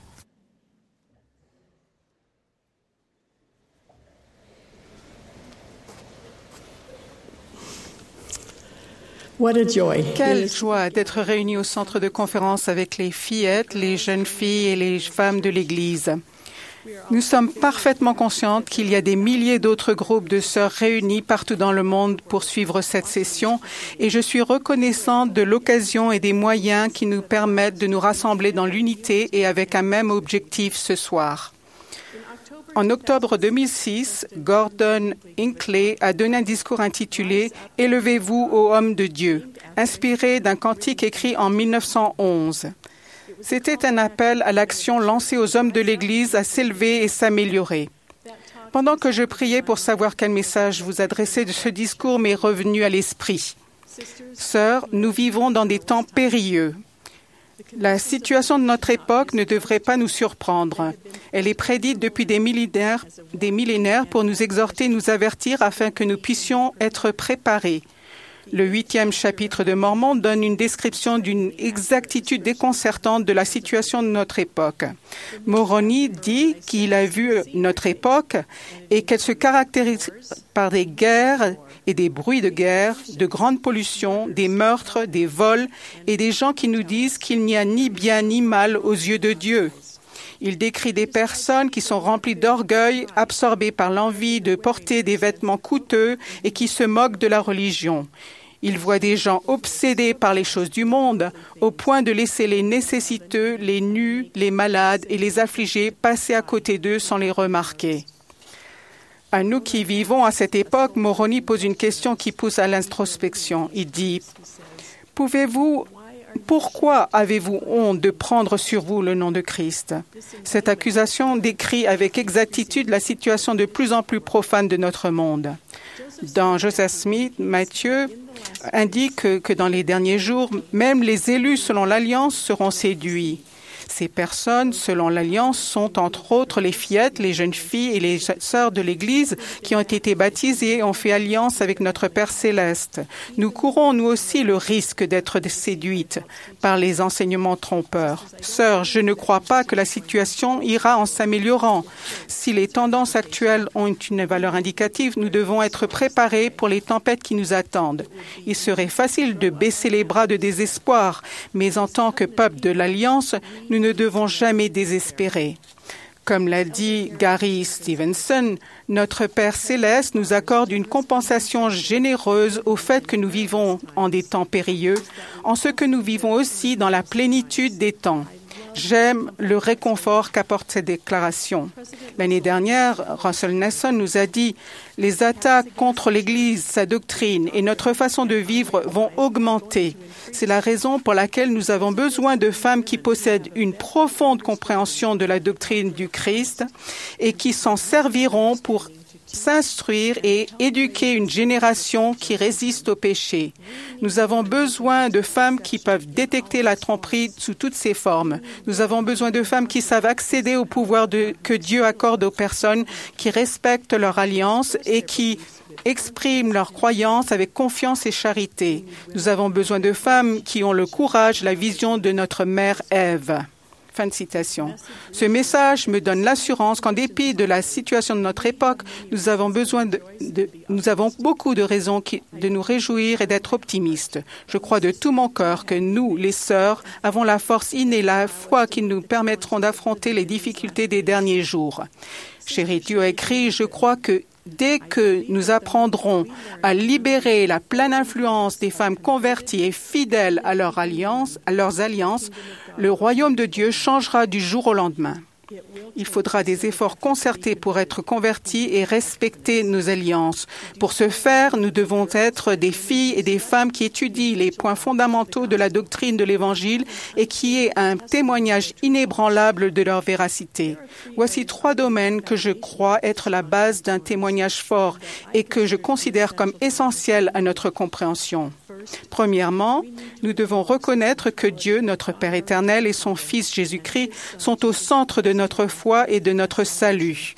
What a joy. Quelle joie d'être réunis au centre de conférence avec les fillettes, les jeunes filles et les femmes de l'Église. Nous sommes parfaitement conscientes qu'il y a des milliers d'autres groupes de sœurs réunis partout dans le monde pour suivre cette session et je suis reconnaissante de l'occasion et des moyens qui nous permettent de nous rassembler dans l'unité et avec un même objectif ce soir. En octobre deux mille six, Gordon Hinckley a donné un discours intitulé « Élevez-vous, ô hommes de Dieu », inspiré d'un cantique écrit en mille neuf cent onze. C'était un appel à l'action lancé aux hommes de l'Église à s'élever et s'améliorer. Pendant que je priais pour savoir quel message vous adresser de ce discours m'est revenu à l'esprit. Sœurs, nous vivons dans des temps périlleux. La situation de notre époque ne devrait pas nous surprendre. Elle est prédite depuis des millénaires, des millénaires pour nous exhorter, nous avertir afin que nous puissions être préparés. Le huitième chapitre de Mormon donne une description d'une exactitude déconcertante de la situation de notre époque. Moroni dit qu'il a vu notre époque et qu'elle se caractérise par des guerres et des bruits de guerre, de grandes pollutions, des meurtres, des vols et des gens qui nous disent qu'il n'y a ni bien ni mal aux yeux de Dieu. Il décrit des personnes qui sont remplies d'orgueil, absorbées par l'envie de porter des vêtements coûteux et qui se moquent de la religion. Il voit des gens obsédés par les choses du monde, au point de laisser les nécessiteux, les nus, les malades et les affligés passer à côté d'eux sans les remarquer. À nous qui vivons à cette époque, Moroni pose une question qui pousse à l'introspection. Il dit « Pouvez-vous Pourquoi avez-vous honte de prendre sur vous le nom de Christ ?» Cette accusation décrit avec exactitude la situation de plus en plus profane de notre monde. Dans Joseph Smith, Matthieu indique que, que dans les derniers jours, même les élus selon l'Alliance seront séduits. Ces personnes, selon l'Alliance, sont entre autres les fillettes, les jeunes filles et les sœurs de l'Église qui ont été baptisées et ont fait alliance avec notre Père céleste. Nous courons, nous aussi, le risque d'être séduites par les enseignements trompeurs. Sœurs, je ne crois pas que la situation ira en s'améliorant. Si les tendances actuelles ont une valeur indicative, nous devons être préparés pour les tempêtes qui nous attendent. Il serait facile de baisser les bras de désespoir, mais en tant que peuple de l'Alliance, nous ne devons jamais désespérer. Comme l'a dit Gary Stevenson, notre Père céleste nous accorde une compensation généreuse au fait que nous vivons en des temps périlleux, en ce que nous vivons aussi dans la plénitude des temps. J'aime le réconfort qu'apporte cette déclaration. L'année dernière, Russell Nelson nous a dit « Les attaques contre l'Église, sa doctrine et notre façon de vivre vont augmenter. C'est la raison pour laquelle nous avons besoin de femmes qui possèdent une profonde compréhension de la doctrine du Christ et qui s'en serviront pour s'instruire et éduquer une génération qui résiste au péché. Nous avons besoin de femmes qui peuvent détecter la tromperie sous toutes ses formes. Nous avons besoin de femmes qui savent accéder au pouvoir de, que Dieu accorde aux personnes qui respectent leur alliance et qui expriment leur croyance avec confiance et charité. Nous avons besoin de femmes qui ont le courage, la vision de notre mère Ève. Fin de citation. Ce message me donne l'assurance qu'en dépit de la situation de notre époque, nous avons besoin de, de nous avons beaucoup de raisons qui, de nous réjouir et d'être optimistes. Je crois de tout mon cœur que nous, les sœurs, avons la force innée, la foi qui nous permettront d'affronter les difficultés des derniers jours. Chérie, Dieu a écrit, je crois que dès que nous apprendrons à libérer la pleine influence des femmes converties et fidèles à leur alliance, à leurs alliances, le royaume de Dieu changera du jour au lendemain. Il faudra des efforts concertés pour être convertis et respecter nos alliances. Pour ce faire, nous devons être des filles et des femmes qui étudient les points fondamentaux de la doctrine de l'Évangile et qui aient un témoignage inébranlable de leur véracité. Voici trois domaines que je crois être la base d'un témoignage fort et que je considère comme essentiels à notre compréhension. Premièrement, nous devons reconnaître que Dieu, notre Père éternel, et son Fils Jésus-Christ sont au centre de notre foi et de notre salut.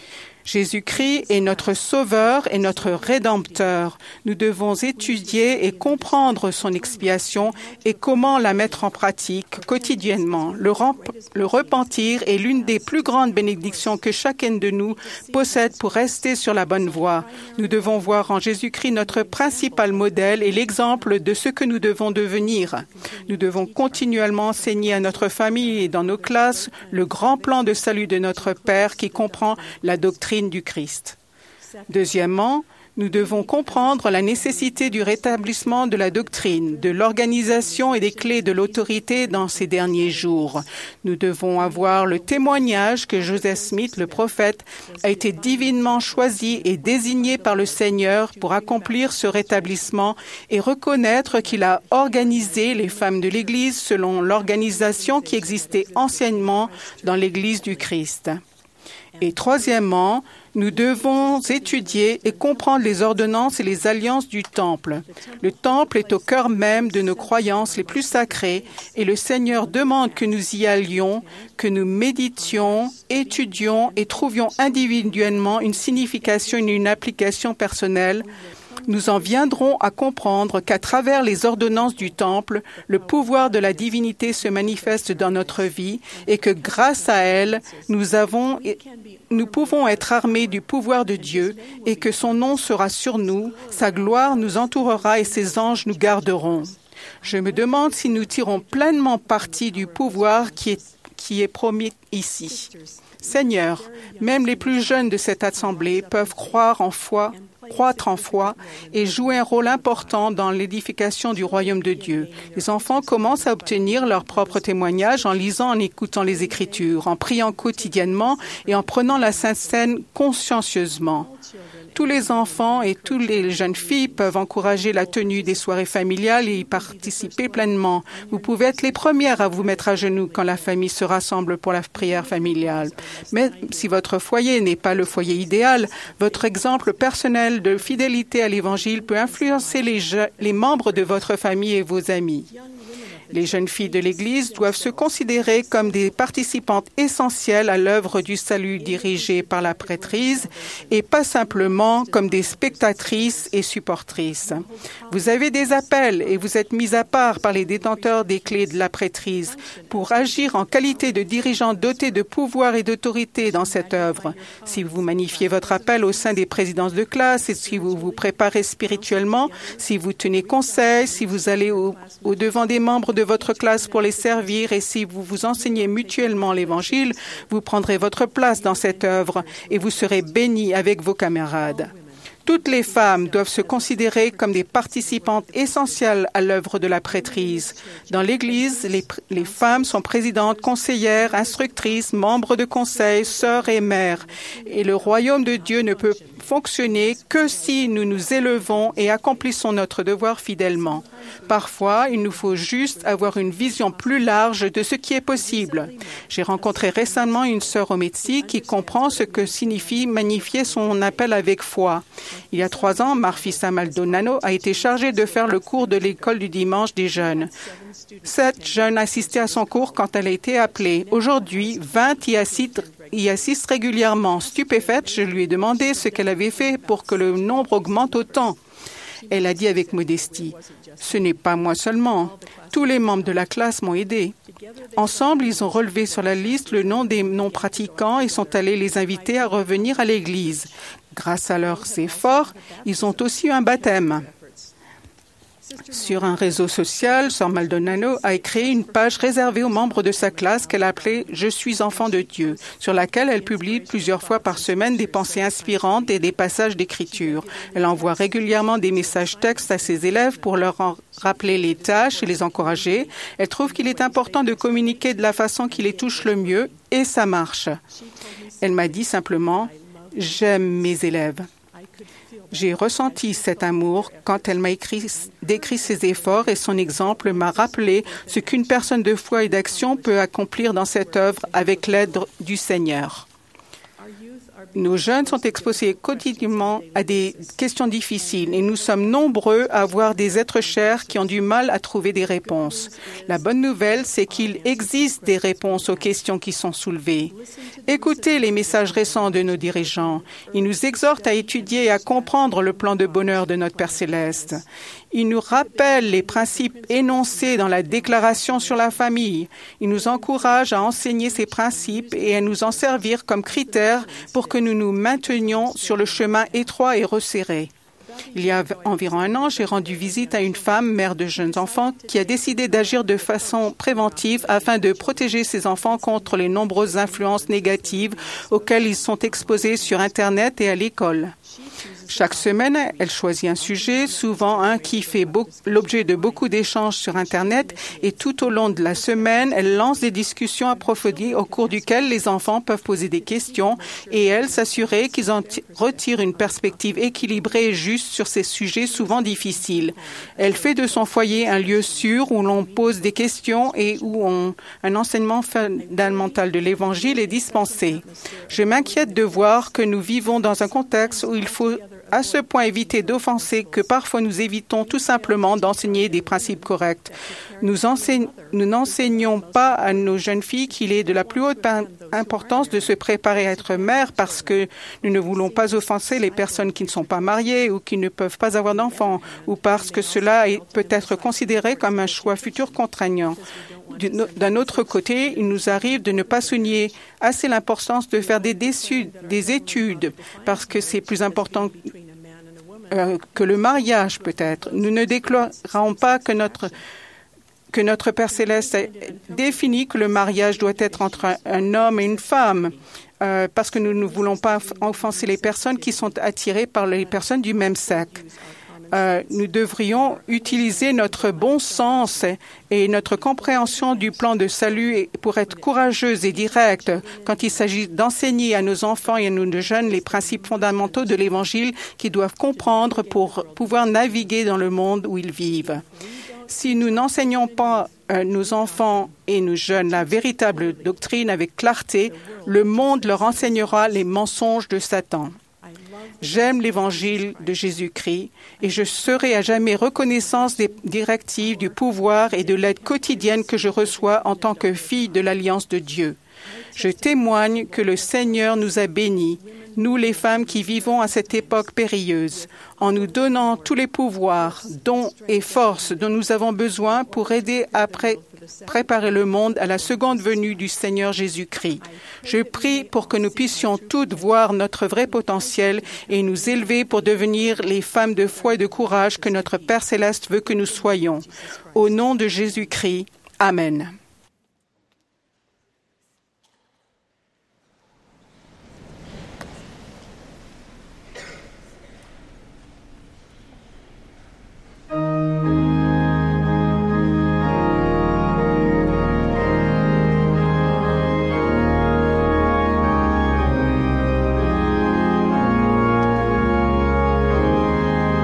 Jésus-Christ est notre Sauveur et notre Rédempteur. Nous devons étudier et comprendre son expiation et comment la mettre en pratique quotidiennement. Le, ramp- le repentir est l'une des plus grandes bénédictions que chacun de nous possède pour rester sur la bonne voie. Nous devons voir en Jésus-Christ notre principal modèle et l'exemple de ce que nous devons devenir. Nous devons continuellement enseigner à notre famille et dans nos classes le grand plan de salut de notre Père qui comprend la doctrine du Christ. Deuxièmement, nous devons comprendre la nécessité du rétablissement de la doctrine, de l'organisation et des clés de l'autorité dans ces derniers jours. Nous devons avoir le témoignage que Joseph Smith, le prophète, a été divinement choisi et désigné par le Seigneur pour accomplir ce rétablissement et reconnaître qu'il a organisé les femmes de l'Église selon l'organisation qui existait anciennement dans l'Église du Christ. Et troisièmement, nous devons étudier et comprendre les ordonnances et les alliances du Temple. Le Temple est au cœur même de nos croyances les plus sacrées et le Seigneur demande que nous y allions, que nous méditions, étudions et trouvions individuellement une signification et une application personnelle. Nous en viendrons à comprendre qu'à travers les ordonnances du Temple, le pouvoir de la divinité se manifeste dans notre vie et que grâce à elles, nous avons, nous pouvons être armés du pouvoir de Dieu et que son nom sera sur nous, sa gloire nous entourera et ses anges nous garderont. Je me demande si nous tirons pleinement parti du pouvoir qui est, qui est promis ici. Seigneur, même les plus jeunes de cette assemblée peuvent croire en foi, croître en foi et jouer un rôle important dans l'édification du royaume de Dieu. Les enfants commencent à obtenir leur propre témoignage en lisant, en écoutant les Écritures, en priant quotidiennement et en prenant la Sainte Seine consciencieusement. Tous les enfants et toutes les jeunes filles peuvent encourager la tenue des soirées familiales et y participer pleinement. Vous pouvez être les premières à vous mettre à genoux quand la famille se rassemble pour la prière familiale. Mais si votre foyer n'est pas le foyer idéal, votre exemple personnel de fidélité à l'Évangile peut influencer les, je- les membres de votre famille et vos amis. Les jeunes filles de l'Église doivent se considérer comme des participantes essentielles à l'œuvre du salut dirigée par la prêtrise et pas simplement comme des spectatrices et supportrices. Vous avez des appels et vous êtes mis à part par les détenteurs des clés de la prêtrise pour agir en qualité de dirigeants dotés de pouvoir et d'autorité dans cette œuvre. Si vous magnifiez votre appel au sein des présidences de classe et si vous vous préparez spirituellement, si vous tenez conseil, si vous allez au, au devant des membres de votre classe pour les servir et si vous vous enseignez mutuellement l'Évangile, vous prendrez votre place dans cette œuvre et vous serez bénis avec vos camarades. Toutes les femmes doivent se considérer comme des participantes essentielles à l'œuvre de la prêtrise. Dans l'Église, les, les femmes sont présidentes, conseillères, instructrices, membres de conseil, sœurs et mères. Et le royaume de Dieu ne peut fonctionner que si nous nous élevons et accomplissons notre devoir fidèlement. Parfois, il nous faut juste avoir une vision plus large de ce qui est possible. J'ai rencontré récemment une sœur au Mexique qui comprend ce que signifie magnifier son appel avec foi. Il y a trois ans, Marfisa Maldonado a été chargée de faire le cours de l'école du dimanche des jeunes. Sept jeunes assistaient à son cours quand elle a été appelée. Aujourd'hui, vingt y assistent, y assistent régulièrement. Stupéfaite, je lui ai demandé ce qu'elle avait fait pour que le nombre augmente autant. Elle a dit avec modestie, « Ce n'est pas moi seulement. Tous les membres de la classe m'ont aidé. » Ensemble, ils ont relevé sur la liste le nom des non-pratiquants et sont allés les inviter à revenir à l'Église. Grâce à leurs efforts, ils ont aussi eu un baptême. Sur un réseau social, Sœur Maldonado a créé une page réservée aux membres de sa classe qu'elle appelait « Je suis enfant de Dieu », sur laquelle elle publie plusieurs fois par semaine des pensées inspirantes et des passages d'écriture. Elle envoie régulièrement des messages textes à ses élèves pour leur en rappeler les tâches et les encourager. Elle trouve qu'il est important de communiquer de la façon qui les touche le mieux et ça marche. Elle m'a dit simplement « J'aime mes élèves ». J'ai ressenti cet amour quand elle m'a écrit, décrit ses efforts et son exemple m'a rappelé ce qu'une personne de foi et d'action peut accomplir dans cette œuvre avec l'aide du Seigneur. Nos jeunes sont exposés quotidiennement à des questions difficiles et nous sommes nombreux à voir des êtres chers qui ont du mal à trouver des réponses. La bonne nouvelle, c'est qu'il existe des réponses aux questions qui sont soulevées. Écoutez les messages récents de nos dirigeants. Ils nous exhortent à étudier et à comprendre le plan de bonheur de notre Père céleste. Ils nous rappellent les principes énoncés dans la Déclaration sur la famille. Ils nous encouragent à enseigner ces principes et à nous en servir comme critères pour que nous nous maintenions sur le chemin étroit et resserré. Il y a environ un an, j'ai rendu visite à une femme, mère de jeunes enfants, qui a décidé d'agir de façon préventive afin de protéger ses enfants contre les nombreuses influences négatives auxquelles ils sont exposés sur Internet et à l'école. Chaque semaine, elle choisit un sujet, souvent un qui fait l'objet de beaucoup d'échanges sur Internet, et tout au long de la semaine, elle lance des discussions approfondies au cours duquel les enfants peuvent poser des questions et elle s'assurer qu'ils en retirent une perspective équilibrée et juste sur ces sujets souvent difficiles. Elle fait de son foyer un lieu sûr où l'on pose des questions et où on, un enseignement fondamental de l'Évangile est dispensé. Je m'inquiète de voir que nous vivons dans un contexte où il faut à ce point éviter d'offenser que parfois nous évitons tout simplement d'enseigner des principes corrects. Nous, enseigne, nous n'enseignons pas à nos jeunes filles qu'il est de la plus haute importance de se préparer à être mère parce que nous ne voulons pas offenser les personnes qui ne sont pas mariées ou qui ne peuvent pas avoir d'enfants ou parce que cela est, peut être considéré comme un choix futur contraignant. D'un autre côté, il nous arrive de ne pas souligner assez l'importance de faire des, déçus, des études parce que c'est plus important euh, que le mariage peut-être. Nous ne déclarons pas que notre que notre Père céleste définit que le mariage doit être entre un, un homme et une femme euh, parce que nous ne voulons pas offenser les personnes qui sont attirées par les personnes du même sexe. Euh, nous devrions utiliser notre bon sens et notre compréhension du plan de salut pour être courageuses et directes quand il s'agit d'enseigner à nos enfants et à nos jeunes les principes fondamentaux de l'Évangile qu'ils doivent comprendre pour pouvoir naviguer dans le monde où ils vivent. Si nous n'enseignons pas à nos enfants et nos jeunes la véritable doctrine avec clarté, le monde leur enseignera les mensonges de Satan. J'aime l'Évangile de Jésus-Christ et je serai à jamais reconnaissante des directives, du pouvoir et de l'aide quotidienne que je reçois en tant que fille de l'Alliance de Dieu. Je témoigne que le Seigneur nous a bénis, nous les femmes qui vivons à cette époque périlleuse, en nous donnant tous les pouvoirs, dons et forces dont nous avons besoin pour aider à pré- préparer le monde à la seconde venue du Seigneur Jésus-Christ. Je prie pour que nous puissions toutes voir notre vrai potentiel et nous élever pour devenir les femmes de foi et de courage que notre Père céleste veut que nous soyons. Au nom de Jésus-Christ, Amen.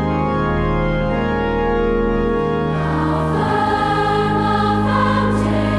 Our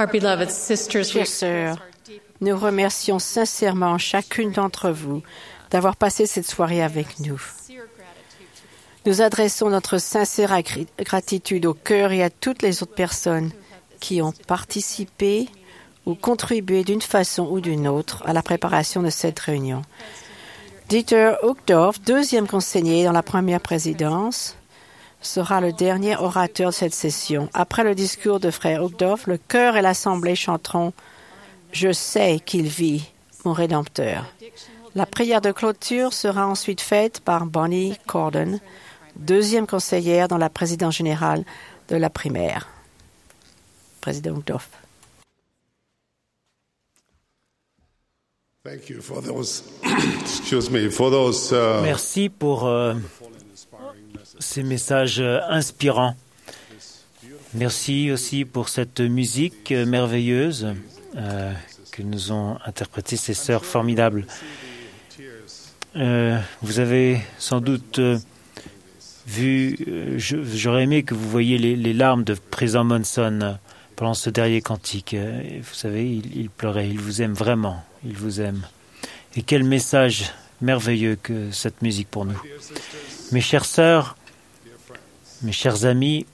Our beloved sisters, Chères sœurs, nous remercions sincèrement chacune d'entre vous d'avoir passé cette soirée avec nous. Nous adressons notre sincère agri- gratitude au cœur et à toutes les autres personnes qui ont participé ou contribué d'une façon ou d'une autre à la préparation de cette réunion. Dieter Uchtdorf, deuxième conseiller dans la première présidence, sera le dernier orateur de cette session. Après le discours de frère Uchtdorf, le chœur et l'assemblée chanteront « Je sais qu'il vit, mon Rédempteur ». La prière de clôture sera ensuite faite par Bonnie Cordon, deuxième conseillère dans la présidence générale de la primaire. Président Uchtdorf. Thank you for those, excuse me, for those, uh, Merci pour euh, ces messages euh, inspirants. Merci aussi pour cette musique euh, merveilleuse euh, que nous ont interprétée ces sœurs formidables. Euh, vous avez sans doute euh, vu, euh, je, j'aurais aimé que vous voyiez les, les larmes de président Monson euh, pendant ce dernier cantique. Euh, vous savez, il, il pleurait, il vous aime vraiment. Il vous aime. Et quel message merveilleux que cette musique pour nous. Mes chères sœurs, mes chers amis,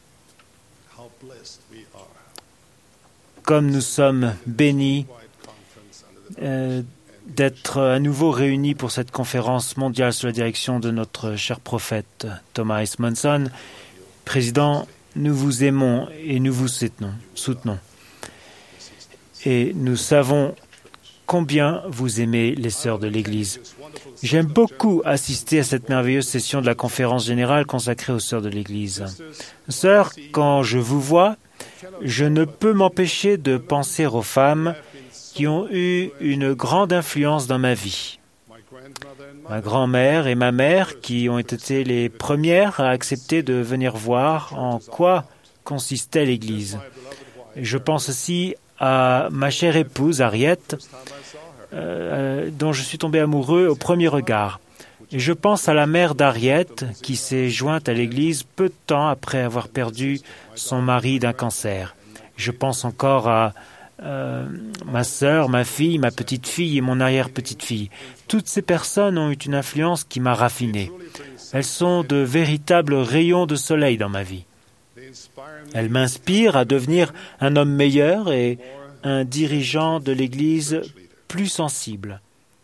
comme nous sommes bénis euh, d'être à nouveau réunis pour cette conférence mondiale sous la direction de notre cher prophète Thomas S. Monson, Président, nous vous aimons et nous vous soutenons. soutenons. Et nous savons combien vous aimez les sœurs de l'Église. J'aime beaucoup assister à cette merveilleuse session de la conférence générale consacrée aux sœurs de l'Église. Sœurs, quand je vous vois, je ne peux m'empêcher de penser aux femmes qui ont eu une grande influence dans ma vie. Ma grand-mère et ma mère, qui ont été les premières à accepter de venir voir en quoi consistait l'Église. Je pense aussi à ma chère épouse, Harriet, euh, dont je suis tombé amoureux au premier regard. Et je pense à la mère d'Harriet, qui s'est jointe à l'Église peu de temps après avoir perdu son mari d'un cancer. Je pense encore à euh, ma sœur, ma fille, ma petite-fille et mon arrière-petite-fille. Toutes ces personnes ont eu une influence qui m'a raffiné. Elles sont de véritables rayons de soleil dans ma vie. Elles m'inspirent à devenir un homme meilleur et un dirigeant de l'Église plus sensible.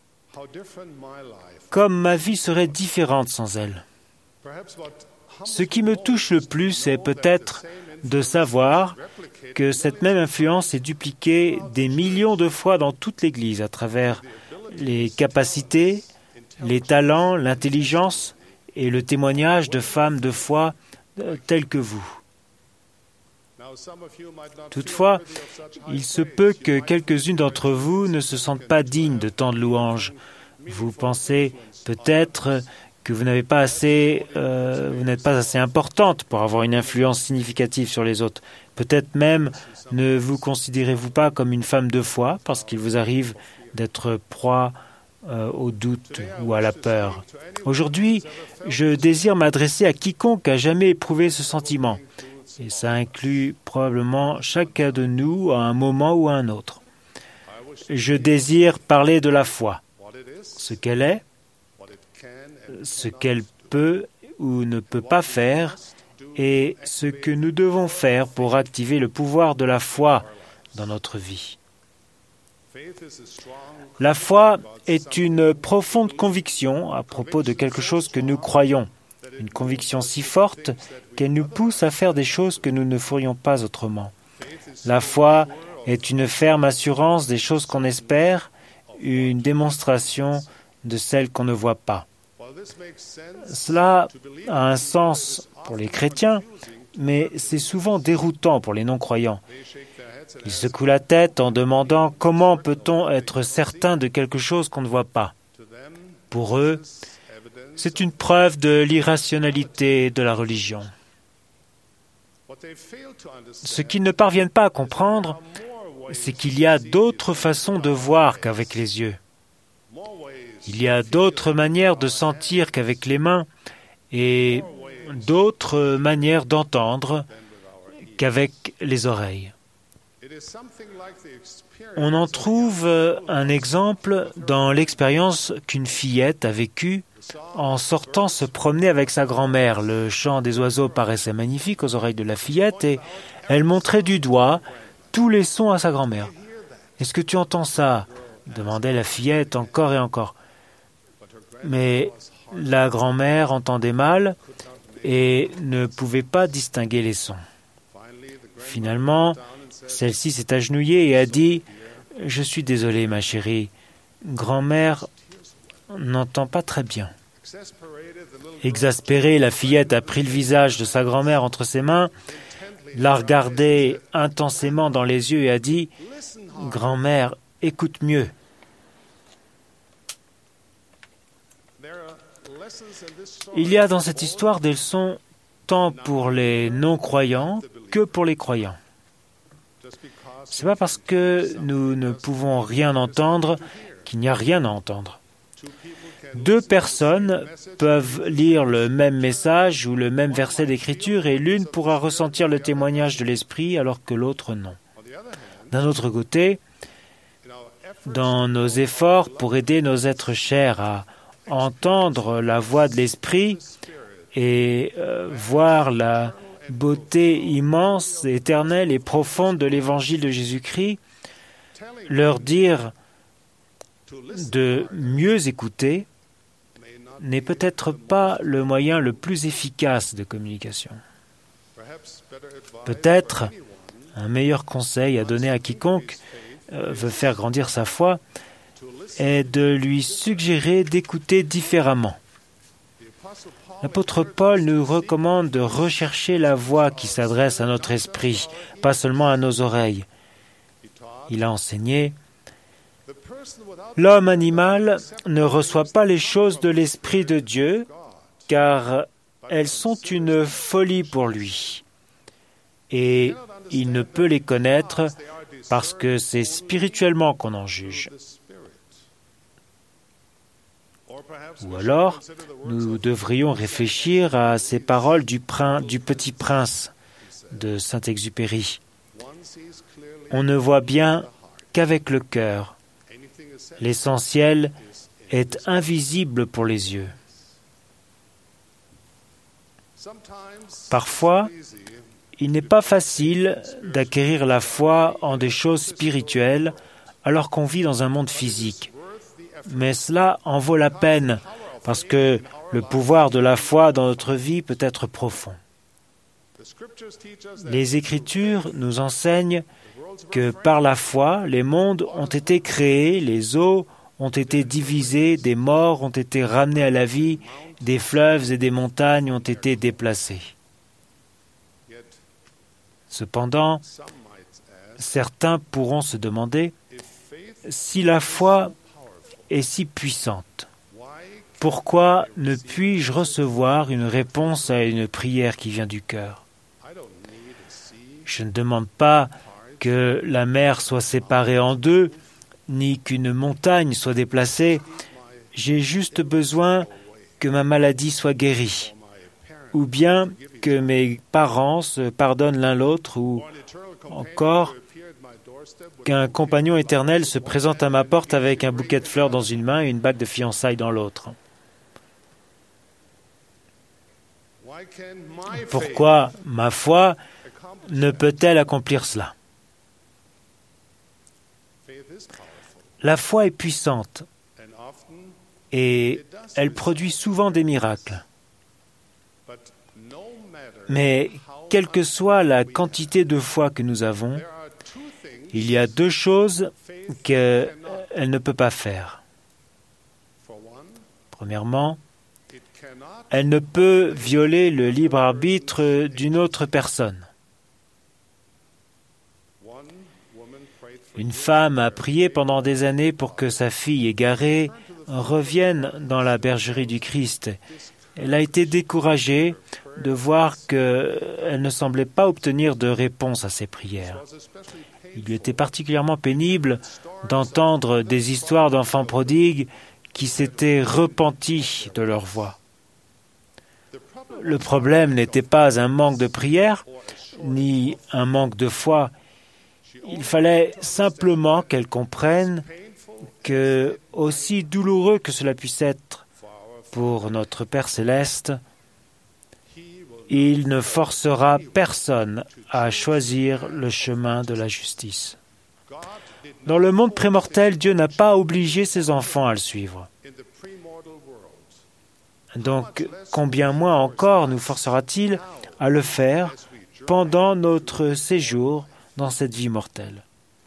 Comme ma vie serait différente sans elles. Ce qui me touche le plus est peut-être de savoir que cette même influence est dupliquée des millions de fois dans toute l'Église à travers les capacités, les talents, l'intelligence et le témoignage de femmes de foi telles que vous. Toutefois, il se peut que quelques-unes d'entre vous ne se sentent pas dignes de tant de louanges. Vous pensez peut-être que vous n'avez pas assez, euh, vous n'êtes pas assez importante pour avoir une influence significative sur les autres. Peut-être même ne vous considérez-vous pas comme une femme de foi parce qu'il vous arrive d'être proie euh, au doute ou à la peur. Aujourd'hui, je désire m'adresser à quiconque a jamais éprouvé ce sentiment. Et ça inclut probablement chacun de nous à un moment ou à un autre. Je désire parler de la foi, ce qu'elle est, ce qu'elle peut ou ne peut pas faire, et ce que nous devons faire pour activer le pouvoir de la foi dans notre vie. La foi est une profonde conviction à propos de quelque chose que nous croyons. Une conviction si forte qu'elle nous pousse à faire des choses que nous ne ferions pas autrement. La foi est une ferme assurance des choses qu'on espère, une démonstration de celles qu'on ne voit pas. Cela a un sens pour les chrétiens, mais c'est souvent déroutant pour les non-croyants. Ils secouent la tête en demandant comment peut-on être certain de quelque chose qu'on ne voit pas. Pour eux, c'est une preuve de l'irrationalité de la religion. Ce qu'ils ne parviennent pas à comprendre, c'est qu'il y a d'autres façons de voir qu'avec les yeux. Il y a d'autres manières de sentir qu'avec les mains et d'autres manières d'entendre qu'avec les oreilles. On en trouve un exemple dans l'expérience qu'une fillette a vécue en sortant se promener avec sa grand-mère. Le chant des oiseaux paraissait magnifique aux oreilles de la fillette et elle montrait du doigt tous les sons à sa grand-mère. « Est-ce que tu entends ça ?» demandait la fillette encore et encore. Mais la grand-mère entendait mal et ne pouvait pas distinguer les sons. Finalement, celle-ci s'est agenouillée et a dit « Je suis désolée, ma chérie, grand-mère n'entend pas très bien. » Exaspérée, la fillette a pris le visage de sa grand-mère entre ses mains, l'a regardée intensément dans les yeux et a dit « Grand-mère, écoute mieux. » Il y a dans cette histoire des leçons tant pour les non-croyants que pour les croyants. Ce n'est pas parce que nous ne pouvons rien entendre qu'il n'y a rien à entendre. Deux personnes peuvent lire le même message ou le même verset d'écriture et l'une pourra ressentir le témoignage de l'Esprit alors que l'autre non. D'un autre côté, dans nos efforts pour aider nos êtres chers à entendre la voix de l'Esprit et euh, voir la beauté immense, éternelle et profonde de l'Évangile de Jésus-Christ, leur dire de mieux écouter n'est peut-être pas le moyen le plus efficace de communication. Peut-être un meilleur conseil à donner à quiconque euh, veut faire grandir sa foi est de lui suggérer d'écouter différemment. L'apôtre Paul nous recommande de rechercher la voix qui s'adresse à notre esprit, pas seulement à nos oreilles. Il a enseigné « L'homme animal ne reçoit pas les choses de l'Esprit de Dieu, car elles sont une folie pour lui, et il ne peut les connaître parce que c'est spirituellement qu'on en juge. » Ou alors, nous devrions réfléchir à ces paroles du, prin, du Petit Prince de Saint-Exupéry. On ne voit bien qu'avec le cœur. L'essentiel est invisible pour les yeux. Parfois, il n'est pas facile d'acquérir la foi en des choses spirituelles alors qu'on vit dans un monde physique. Mais cela en vaut la peine parce que le pouvoir de la foi dans notre vie peut être profond. Les Écritures nous enseignent que par la foi, les mondes ont été créés, les eaux ont été divisées, des morts ont été ramenés à la vie, des fleuves et des montagnes ont été déplacés. Cependant, certains pourront se demander si la foi est si puissante. Pourquoi ne puis-je recevoir une réponse à une prière qui vient du cœur? Je ne demande pas que la mer soit séparée en deux, ni qu'une montagne soit déplacée. J'ai juste besoin que ma maladie soit guérie, ou bien que mes parents se pardonnent l'un l'autre, ou encore qu'un compagnon éternel se présente à ma porte avec un bouquet de fleurs dans une main et une bague de fiançailles dans l'autre. Pourquoi ma foi ne peut-elle accomplir cela? La foi est puissante et elle produit souvent des miracles. Mais quelle que soit la quantité de foi que nous avons, il y a deux choses qu'elle ne peut pas faire. Premièrement, elle ne peut violer le libre arbitre d'une autre personne. Une femme a prié pendant des années pour que sa fille égarée revienne dans la bergerie du Christ. Elle a été découragée de voir qu'elle ne semblait pas obtenir de réponse à ses prières. Il lui était particulièrement pénible d'entendre des histoires d'enfants prodigues qui s'étaient repentis de leur voix. Le problème n'était pas un manque de prière, ni un manque de foi. Il fallait simplement qu'elle comprenne que, aussi douloureux que cela puisse être pour notre Père céleste, il ne forcera personne à choisir le chemin de la justice. Dans le monde prémortel, Dieu n'a pas obligé ses enfants à le suivre. Donc, combien moins encore nous forcera-t-il à le faire pendant notre séjour dans cette vie mortelle?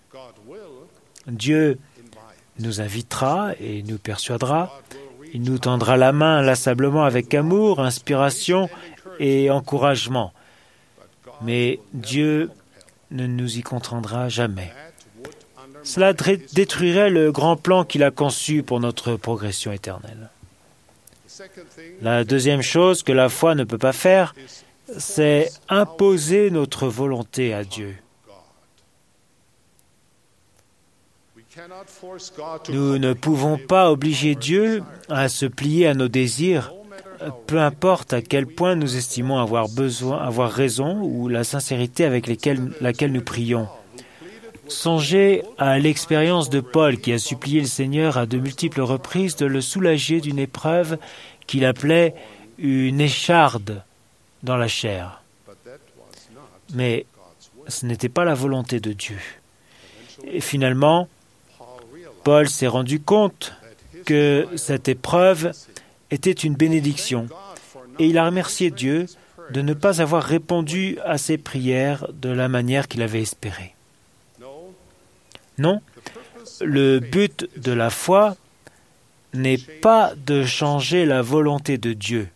Dieu nous invitera et nous persuadera. Il nous tendra la main inlassablement avec amour, inspiration et encouragement. Mais Dieu ne nous y contraindra jamais. Cela détruirait le grand plan qu'il a conçu pour notre progression éternelle. La deuxième chose que la foi ne peut pas faire, c'est imposer notre volonté à Dieu. Nous ne pouvons pas obliger Dieu à se plier à nos désirs, peu importe à quel point nous estimons avoir besoin, avoir raison ou la sincérité avec lesquelles, laquelle nous prions. Songez à l'expérience de Paul qui a supplié le Seigneur à de multiples reprises de le soulager d'une épreuve qu'il appelait une écharde dans la chair. Mais ce n'était pas la volonté de Dieu. Et finalement, Paul s'est rendu compte que cette épreuve était une bénédiction et il a remercié Dieu de ne pas avoir répondu à ses prières de la manière qu'il avait espéré. Non, le but de la foi n'est pas de changer la volonté de Dieu,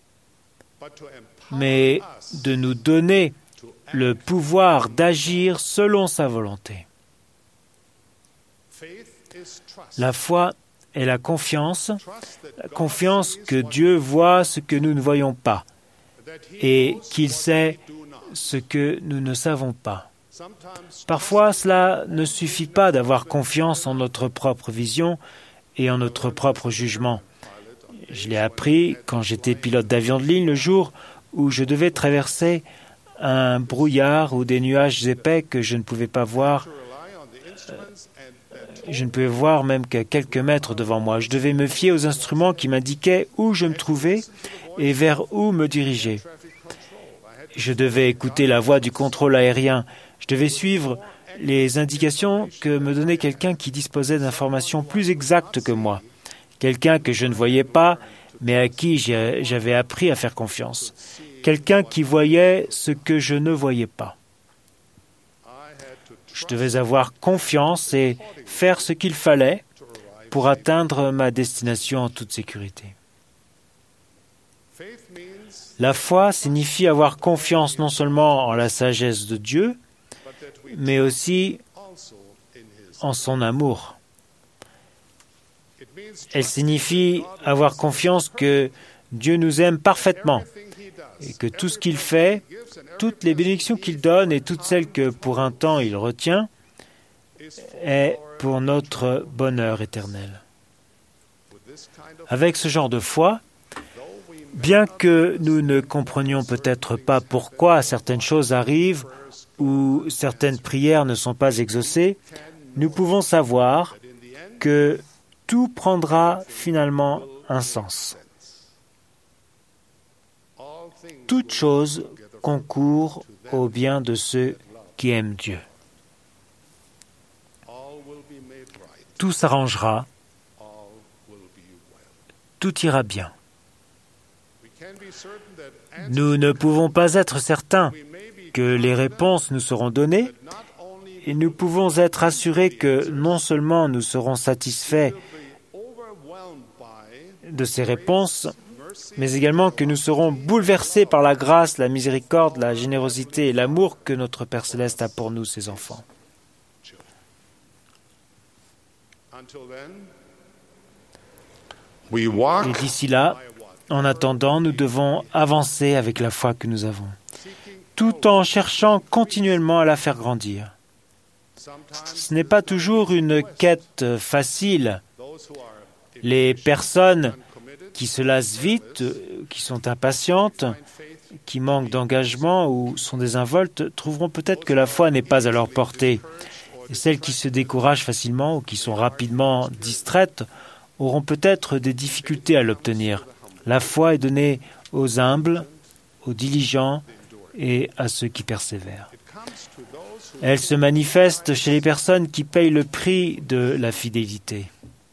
mais de nous donner le pouvoir d'agir selon sa volonté. La foi est la confiance, la confiance que Dieu voit ce que nous ne voyons pas et qu'il sait ce que nous ne savons pas. Parfois, cela ne suffit pas d'avoir confiance en notre propre vision et en notre propre jugement. Je l'ai appris quand j'étais pilote d'avion de ligne le jour où je devais traverser un brouillard ou des nuages épais que je ne pouvais pas voir. Je ne pouvais voir même qu'à quelques mètres devant moi. Je devais me fier aux instruments qui m'indiquaient où je me trouvais et vers où me diriger. Je devais écouter la voix du contrôle aérien. Je devais suivre les indications que me donnait quelqu'un qui disposait d'informations plus exactes que moi. Quelqu'un que je ne voyais pas, mais à qui j'avais appris à faire confiance. Quelqu'un qui voyait ce que je ne voyais pas. Je devais avoir confiance et faire ce qu'il fallait pour atteindre ma destination en toute sécurité. La foi signifie avoir confiance non seulement en la sagesse de Dieu, mais aussi en son amour. Elle signifie avoir confiance que Dieu nous aime parfaitement et que tout ce qu'il fait, toutes les bénédictions qu'il donne et toutes celles que pour un temps il retient, est pour notre bonheur éternel. Avec ce genre de foi, bien que nous ne comprenions peut-être pas pourquoi certaines choses arrivent ou certaines prières ne sont pas exaucées, nous pouvons savoir que tout prendra finalement un sens. Toute chose concourt au bien de ceux qui aiment Dieu. Tout s'arrangera, tout ira bien. Nous ne pouvons pas être certains que les réponses nous seront données, et nous pouvons être assurés que non seulement nous serons satisfaits de ces réponses, mais également que nous serons bouleversés par la grâce, la miséricorde, la générosité et l'amour que notre Père Céleste a pour nous, ses enfants. Et d'ici là, en attendant, nous devons avancer avec la foi que nous avons, tout en cherchant continuellement à la faire grandir. Ce n'est pas toujours une quête facile. Les personnes qui se lassent vite, qui sont impatientes, qui manquent d'engagement ou sont désinvoltes, trouveront peut-être que la foi n'est pas à leur portée. Et celles qui se découragent facilement ou qui sont rapidement distraites auront peut-être des difficultés à l'obtenir. La foi est donnée aux humbles, aux diligents et à ceux qui persévèrent. Elle se manifeste chez les personnes qui payent le prix de la fidélité.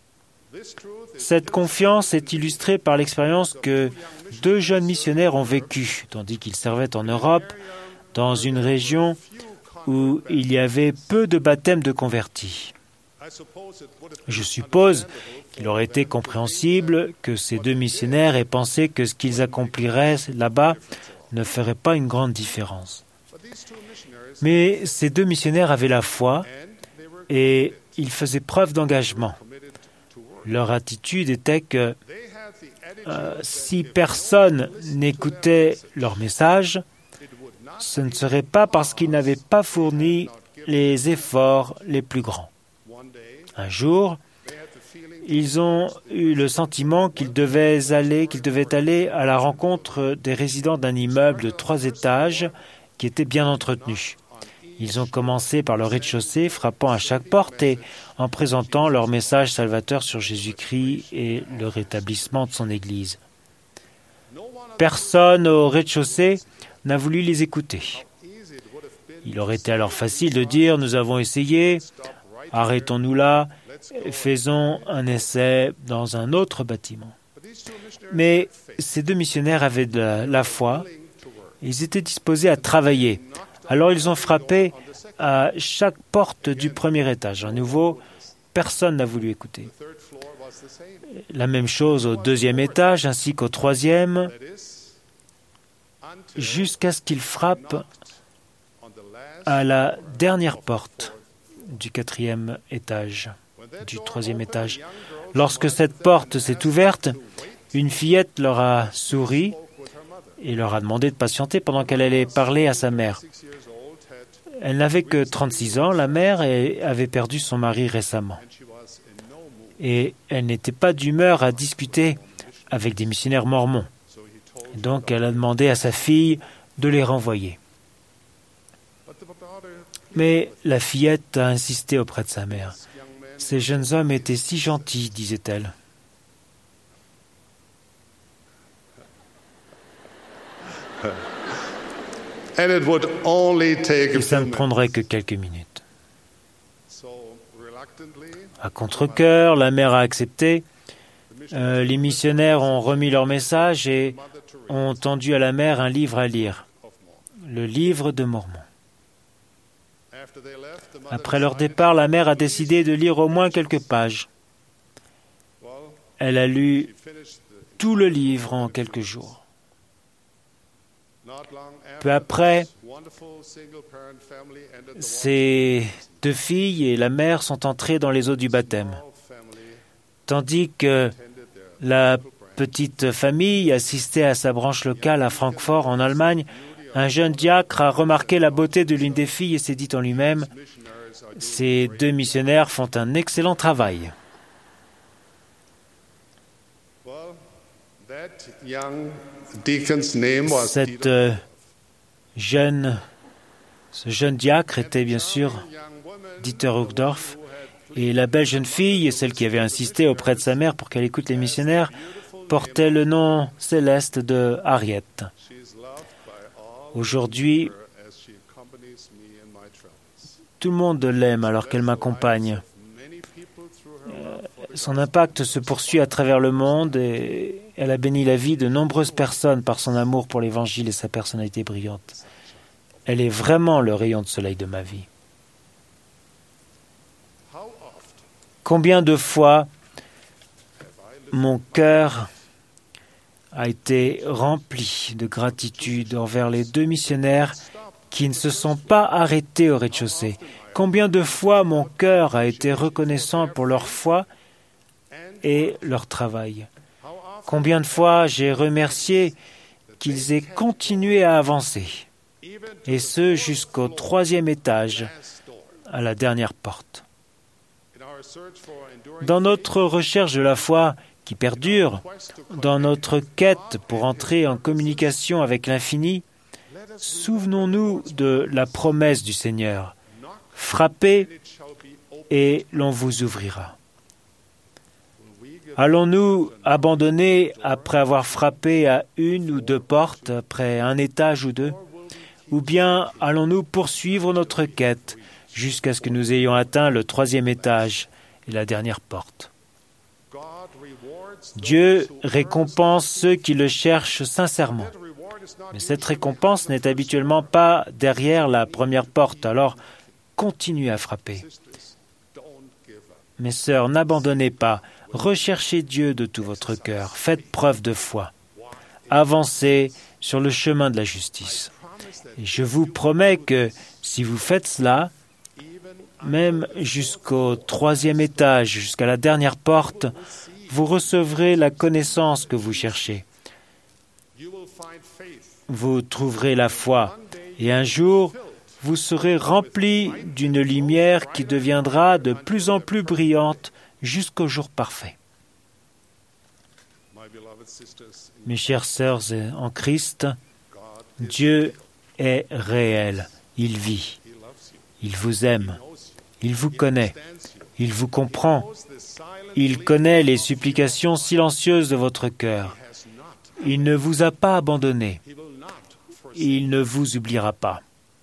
Cette confiance est illustrée par l'expérience que deux jeunes missionnaires ont vécue, tandis qu'ils servaient en Europe, dans une région où il y avait peu de baptêmes de convertis. Je suppose qu'il aurait été compréhensible que ces deux missionnaires aient pensé que ce qu'ils accompliraient là-bas ne ferait pas une grande différence. Mais ces deux missionnaires avaient la foi et ils faisaient preuve d'engagement. Leur attitude était que euh, si personne n'écoutait leur message, ce ne serait pas parce qu'ils n'avaient pas fourni les efforts les plus grands. Un jour, ils ont eu le sentiment qu'ils devaient aller, qu'ils devaient aller à la rencontre des résidents d'un immeuble de trois étages qui était bien entretenu. Ils ont commencé par le rez-de-chaussée, frappant à chaque porte et en présentant leur message salvateur sur Jésus-Christ et le rétablissement de son Église. Personne au rez-de-chaussée n'a voulu les écouter. Il aurait été alors facile de dire « Nous avons essayé, arrêtons-nous là, faisons un essai dans un autre bâtiment. » Mais ces deux missionnaires avaient de la, la foi, ils étaient disposés à travailler. Alors ils ont frappé à chaque porte du premier étage. À nouveau, personne n'a voulu écouter. La même chose au deuxième étage ainsi qu'au troisième, jusqu'à ce qu'ils frappent à la dernière porte du quatrième étage, du troisième étage. Lorsque cette porte s'est ouverte, une fillette leur a souri et leur a demandé de patienter pendant qu'elle allait parler à sa mère. Elle n'avait que trente-six ans, la mère, et avait perdu son mari récemment. Et elle n'était pas d'humeur à discuter avec des missionnaires mormons. Et donc elle a demandé à sa fille de les renvoyer. Mais la fillette a insisté auprès de sa mère. « Ces jeunes hommes étaient si gentils, disait-elle. » Et ça ne prendrait que quelques minutes. À contre-cœur, la mère a accepté. Euh, les missionnaires ont remis leur message et ont tendu à la mère un livre à lire, le livre de Mormon. Après leur départ, la mère a décidé de lire au moins quelques pages. Elle a lu tout le livre en quelques jours. Peu après, ces deux filles et la mère sont entrées dans les eaux du baptême, tandis que la petite famille assistait à sa branche locale à Francfort, en Allemagne. Un jeune diacre a remarqué la beauté de l'une des filles et s'est dit en lui-même « Ces deux missionnaires font un excellent travail. » Cette euh, jeune, ce jeune diacre était bien sûr Dieter Uchtdorf, et la belle jeune fille, celle qui avait insisté auprès de sa mère pour qu'elle écoute les missionnaires, portait le nom céleste de Harriet. Aujourd'hui, tout le monde l'aime alors qu'elle m'accompagne. Euh, son impact se poursuit à travers le monde et elle a béni la vie de nombreuses personnes par son amour pour l'Évangile et sa personnalité brillante. Elle est vraiment le rayon de soleil de ma vie. Combien de fois mon cœur a été rempli de gratitude envers les deux missionnaires qui ne se sont pas arrêtés au rez-de-chaussée. Combien de fois mon cœur a été reconnaissant pour leur foi et leur travail. Combien de fois j'ai remercié qu'ils aient continué à avancer, et ce jusqu'au troisième étage, à la dernière porte. Dans notre recherche de la foi, qui perdure, dans notre quête pour entrer en communication avec l'infini, souvenons-nous de la promesse du Seigneur. Frappez et l'on vous ouvrira. Allons-nous abandonner après avoir frappé à une ou deux portes, après un étage ou deux? Ou bien allons-nous poursuivre notre quête jusqu'à ce que nous ayons atteint le troisième étage et la dernière porte? Dieu récompense ceux qui le cherchent sincèrement. Mais cette récompense n'est habituellement pas derrière la première porte, alors continuez à frapper. Mes sœurs, n'abandonnez pas. Recherchez Dieu de tout votre cœur. Faites preuve de foi. Avancez sur le chemin de la justice. Et je vous promets que si vous faites cela, même jusqu'au troisième étage, jusqu'à la dernière porte, vous recevrez la connaissance que vous cherchez. Vous trouverez la foi, et un jour, vous serez remplis d'une lumière qui deviendra de plus en plus brillante jusqu'au jour parfait. Mes chères sœurs en Christ, Dieu est réel, il vit, il vous aime, il vous connaît, il vous comprend, il connaît les supplications silencieuses de votre cœur. Il ne vous a pas abandonné, il ne vous oubliera pas.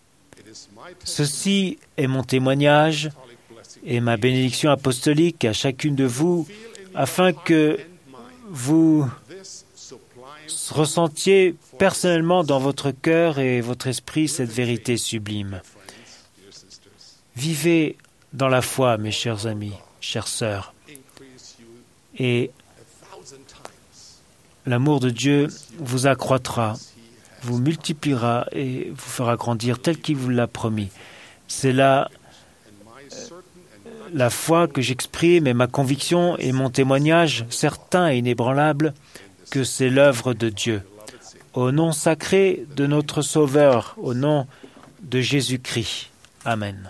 Ceci est mon témoignage et ma bénédiction apostolique à chacune de vous, afin que vous ressentiez personnellement dans votre cœur et votre esprit cette vérité sublime. Vivez dans la foi, mes chers amis, chères sœurs, et l'amour de Dieu vous accroîtra, vous multipliera et vous fera grandir tel qu'il vous l'a promis. C'est là la foi que j'exprime et ma conviction et mon témoignage certain et inébranlable que c'est l'œuvre de Dieu. Au nom sacré de notre Sauveur, au nom de Jésus-Christ. Amen.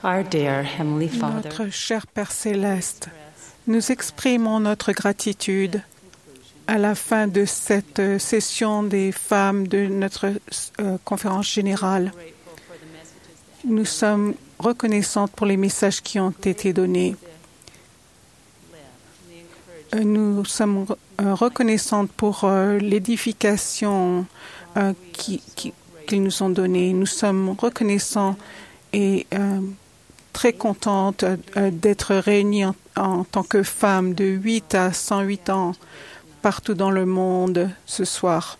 Our dear Heavenly Father, Notre cher Père céleste, nous exprimons notre gratitude à la fin de cette session des femmes de notre euh, conférence générale. Nous sommes reconnaissantes pour les messages qui ont été donnés. Nous sommes euh, reconnaissantes pour euh, l'édification euh, qui, qui, qu'ils nous ont donnée. Nous sommes reconnaissants et euh, très contentes euh, d'être réunies en, en tant que femmes de huit à cent huit ans partout dans le monde ce soir.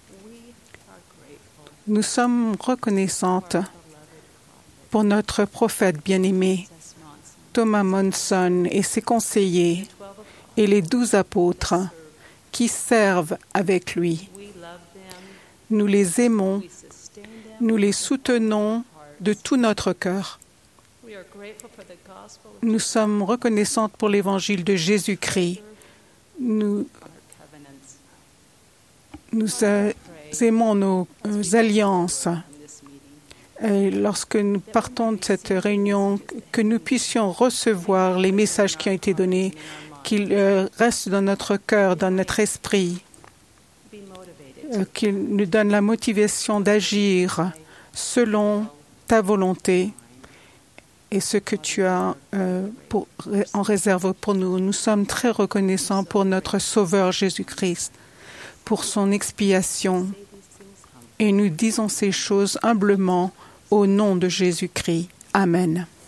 Nous sommes reconnaissantes pour notre prophète bien-aimé, Thomas Monson et ses conseillers, et les douze apôtres qui servent avec lui. Nous les aimons, nous les soutenons de tout notre cœur. Nous sommes reconnaissantes pour l'évangile de Jésus-Christ. Nous, nous euh, aimons nos euh, alliances. Et lorsque nous partons de cette réunion, que nous puissions recevoir les messages qui ont été donnés, qu'ils euh, restent dans notre cœur, dans notre esprit, euh, qu'ils nous donnent la motivation d'agir selon ta volonté et ce que tu as euh, pour, en réserve pour nous. Nous sommes très reconnaissants pour notre Sauveur Jésus-Christ, pour son expiation, et nous disons ces choses humblement au nom de Jésus-Christ. Amen.